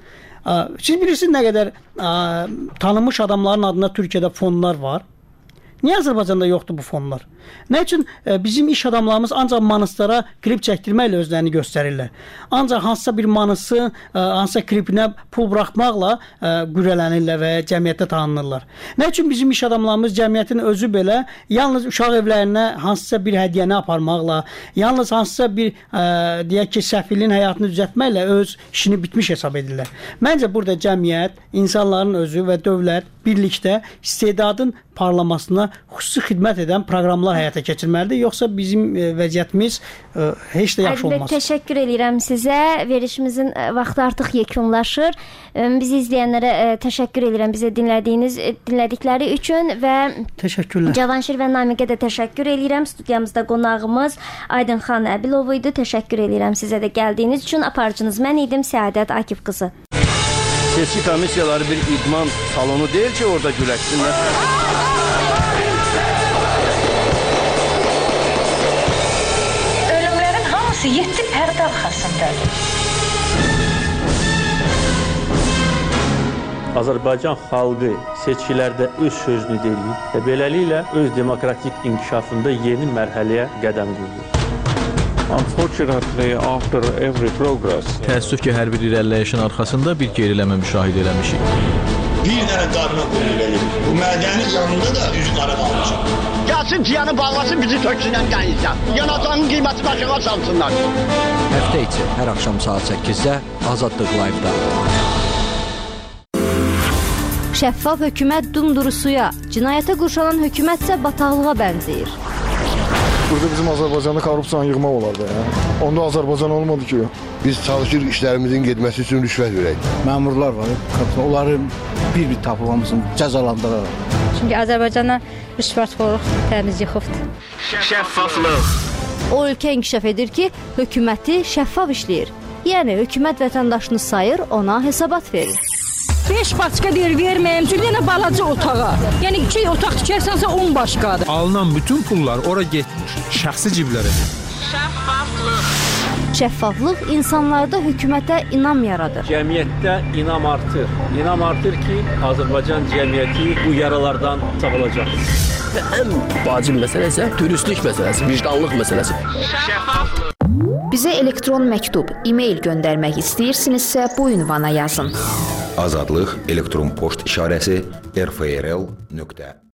Siz bilirsiniz nə qədər ə, tanınmış adamların adına Türkiyədə fondlar var. Niyə Azərbaycanda yoxdur bu fonlar? Nə üçün e, bizim iş adamlarımız ancaq manistlara klip çəkdirməklə özlərini göstərirlər? Ancaq hansısa bir manisi, e, hansısa klipinə pul buraxmaqla e, qürrələnirlər və cəmiyyətdə tanınırlar. Nə üçün bizim iş adamlarımız cəmiyyətin özü belə yalnız uşaq evlərinə hansısa bir hədiyyəni aparmaqla, yalnız hansısa bir e, deyək ki, səfilin həyatını düzəltməklə öz işini bitmiş hesab edirlər. Məncə burada cəmiyyət, insanların özü və dövlət birlikdə istedadın parlamasına xüsusi xidmət edən proqramlar həyata keçirməlidir. Yoxsa bizim e, vəziyyətimiz e, heç də yaxşı olmaz. Təşəkkür edirəm sizə. Verişimizin vaxtı artıq yekunlaşır. E, bizi izləyənlərə e, təşəkkür edirəm. Bizə dinlədiyiniz, dinlədikləri üçün və təşəkkürlər. Cavanşir və Namiqə də təşəkkür edirəm. Studiyamızda qonağımız Aydın xan Əbilov idi. Təşəkkür edirəm sizə də gəldiyiniz üçün. Aparıcınız mən idim, Səadət Akif qızı. Seçki komissiyaları bir idman salonu deyil ki, orada güləşsinlər. Ölümlərin hamısı yeddi pərdə arxasındadır. Azərbaycan xalqı seçkilərdə öz sözünü deyir və beləliklə öz demokratik inkişafında yeni mərhələyə qədəm qoyur. Unfortunately, after every progress, təəssüf ki, hər bir irəliləyişin arxasında bir geriləmə müşahidə eləmişik. Bir dənə qarına qoyulur. Bu mədənin yanında da üzü qara qalmışıq. Gəlsin ciyanı bağlasın, bizi töksünən qənizdən. Yanacağının qiyməti başına salsınlar. Həftə içi hər axşam saat səkkizdə Azadlıq Live-da. Şəffaf hökumət dumduru suya, cinayətə qurşalan hökumətsə bataqlığa bənzəyir. Burada bizim Azərbaycanda korrupsiyanı yığmaq olardı. Ya. Onda Azərbaycan olmadı ki. Biz çalışır işlərimizin getməsi üçün rüşvət verək. Məmurlar var, onları bir-bir tapıb hamısını cəzalandıraraq. Çünki Azərbaycana rüşvətxorluq təmiz yıxıbdır. Şəffaflıq, O ölkə inkişaf edir ki, hökuməti şəffaf işləyir. Yəni, hökumət vətəndaşını sayır, ona hesabat verir. beş başqa deyir, verməyəm, çünki yenə balaca otağa. Yəni, iki otaq tikərsənsə on başqadır. Alınan bütün pullar ora getmiş, şəxsi ciblərə. Şəffaflıq. Şəffaflıq insanlarda hökumətə inam yaradır. Cəmiyyətdə inam artır. İnam artır ki, Azərbaycan cəmiyyəti bu yaralardan sağalacaq. Və ən vacib məsələ isə dürüstlük məsələsi, vicdanlıq məsələsi. Şəffaflıq. Bizə elektron məktub, e-mail göndərmək istəyirsinizsə bu ünvana yazın. Azadlıq elektron poçt işarəsi r f r l nöqtə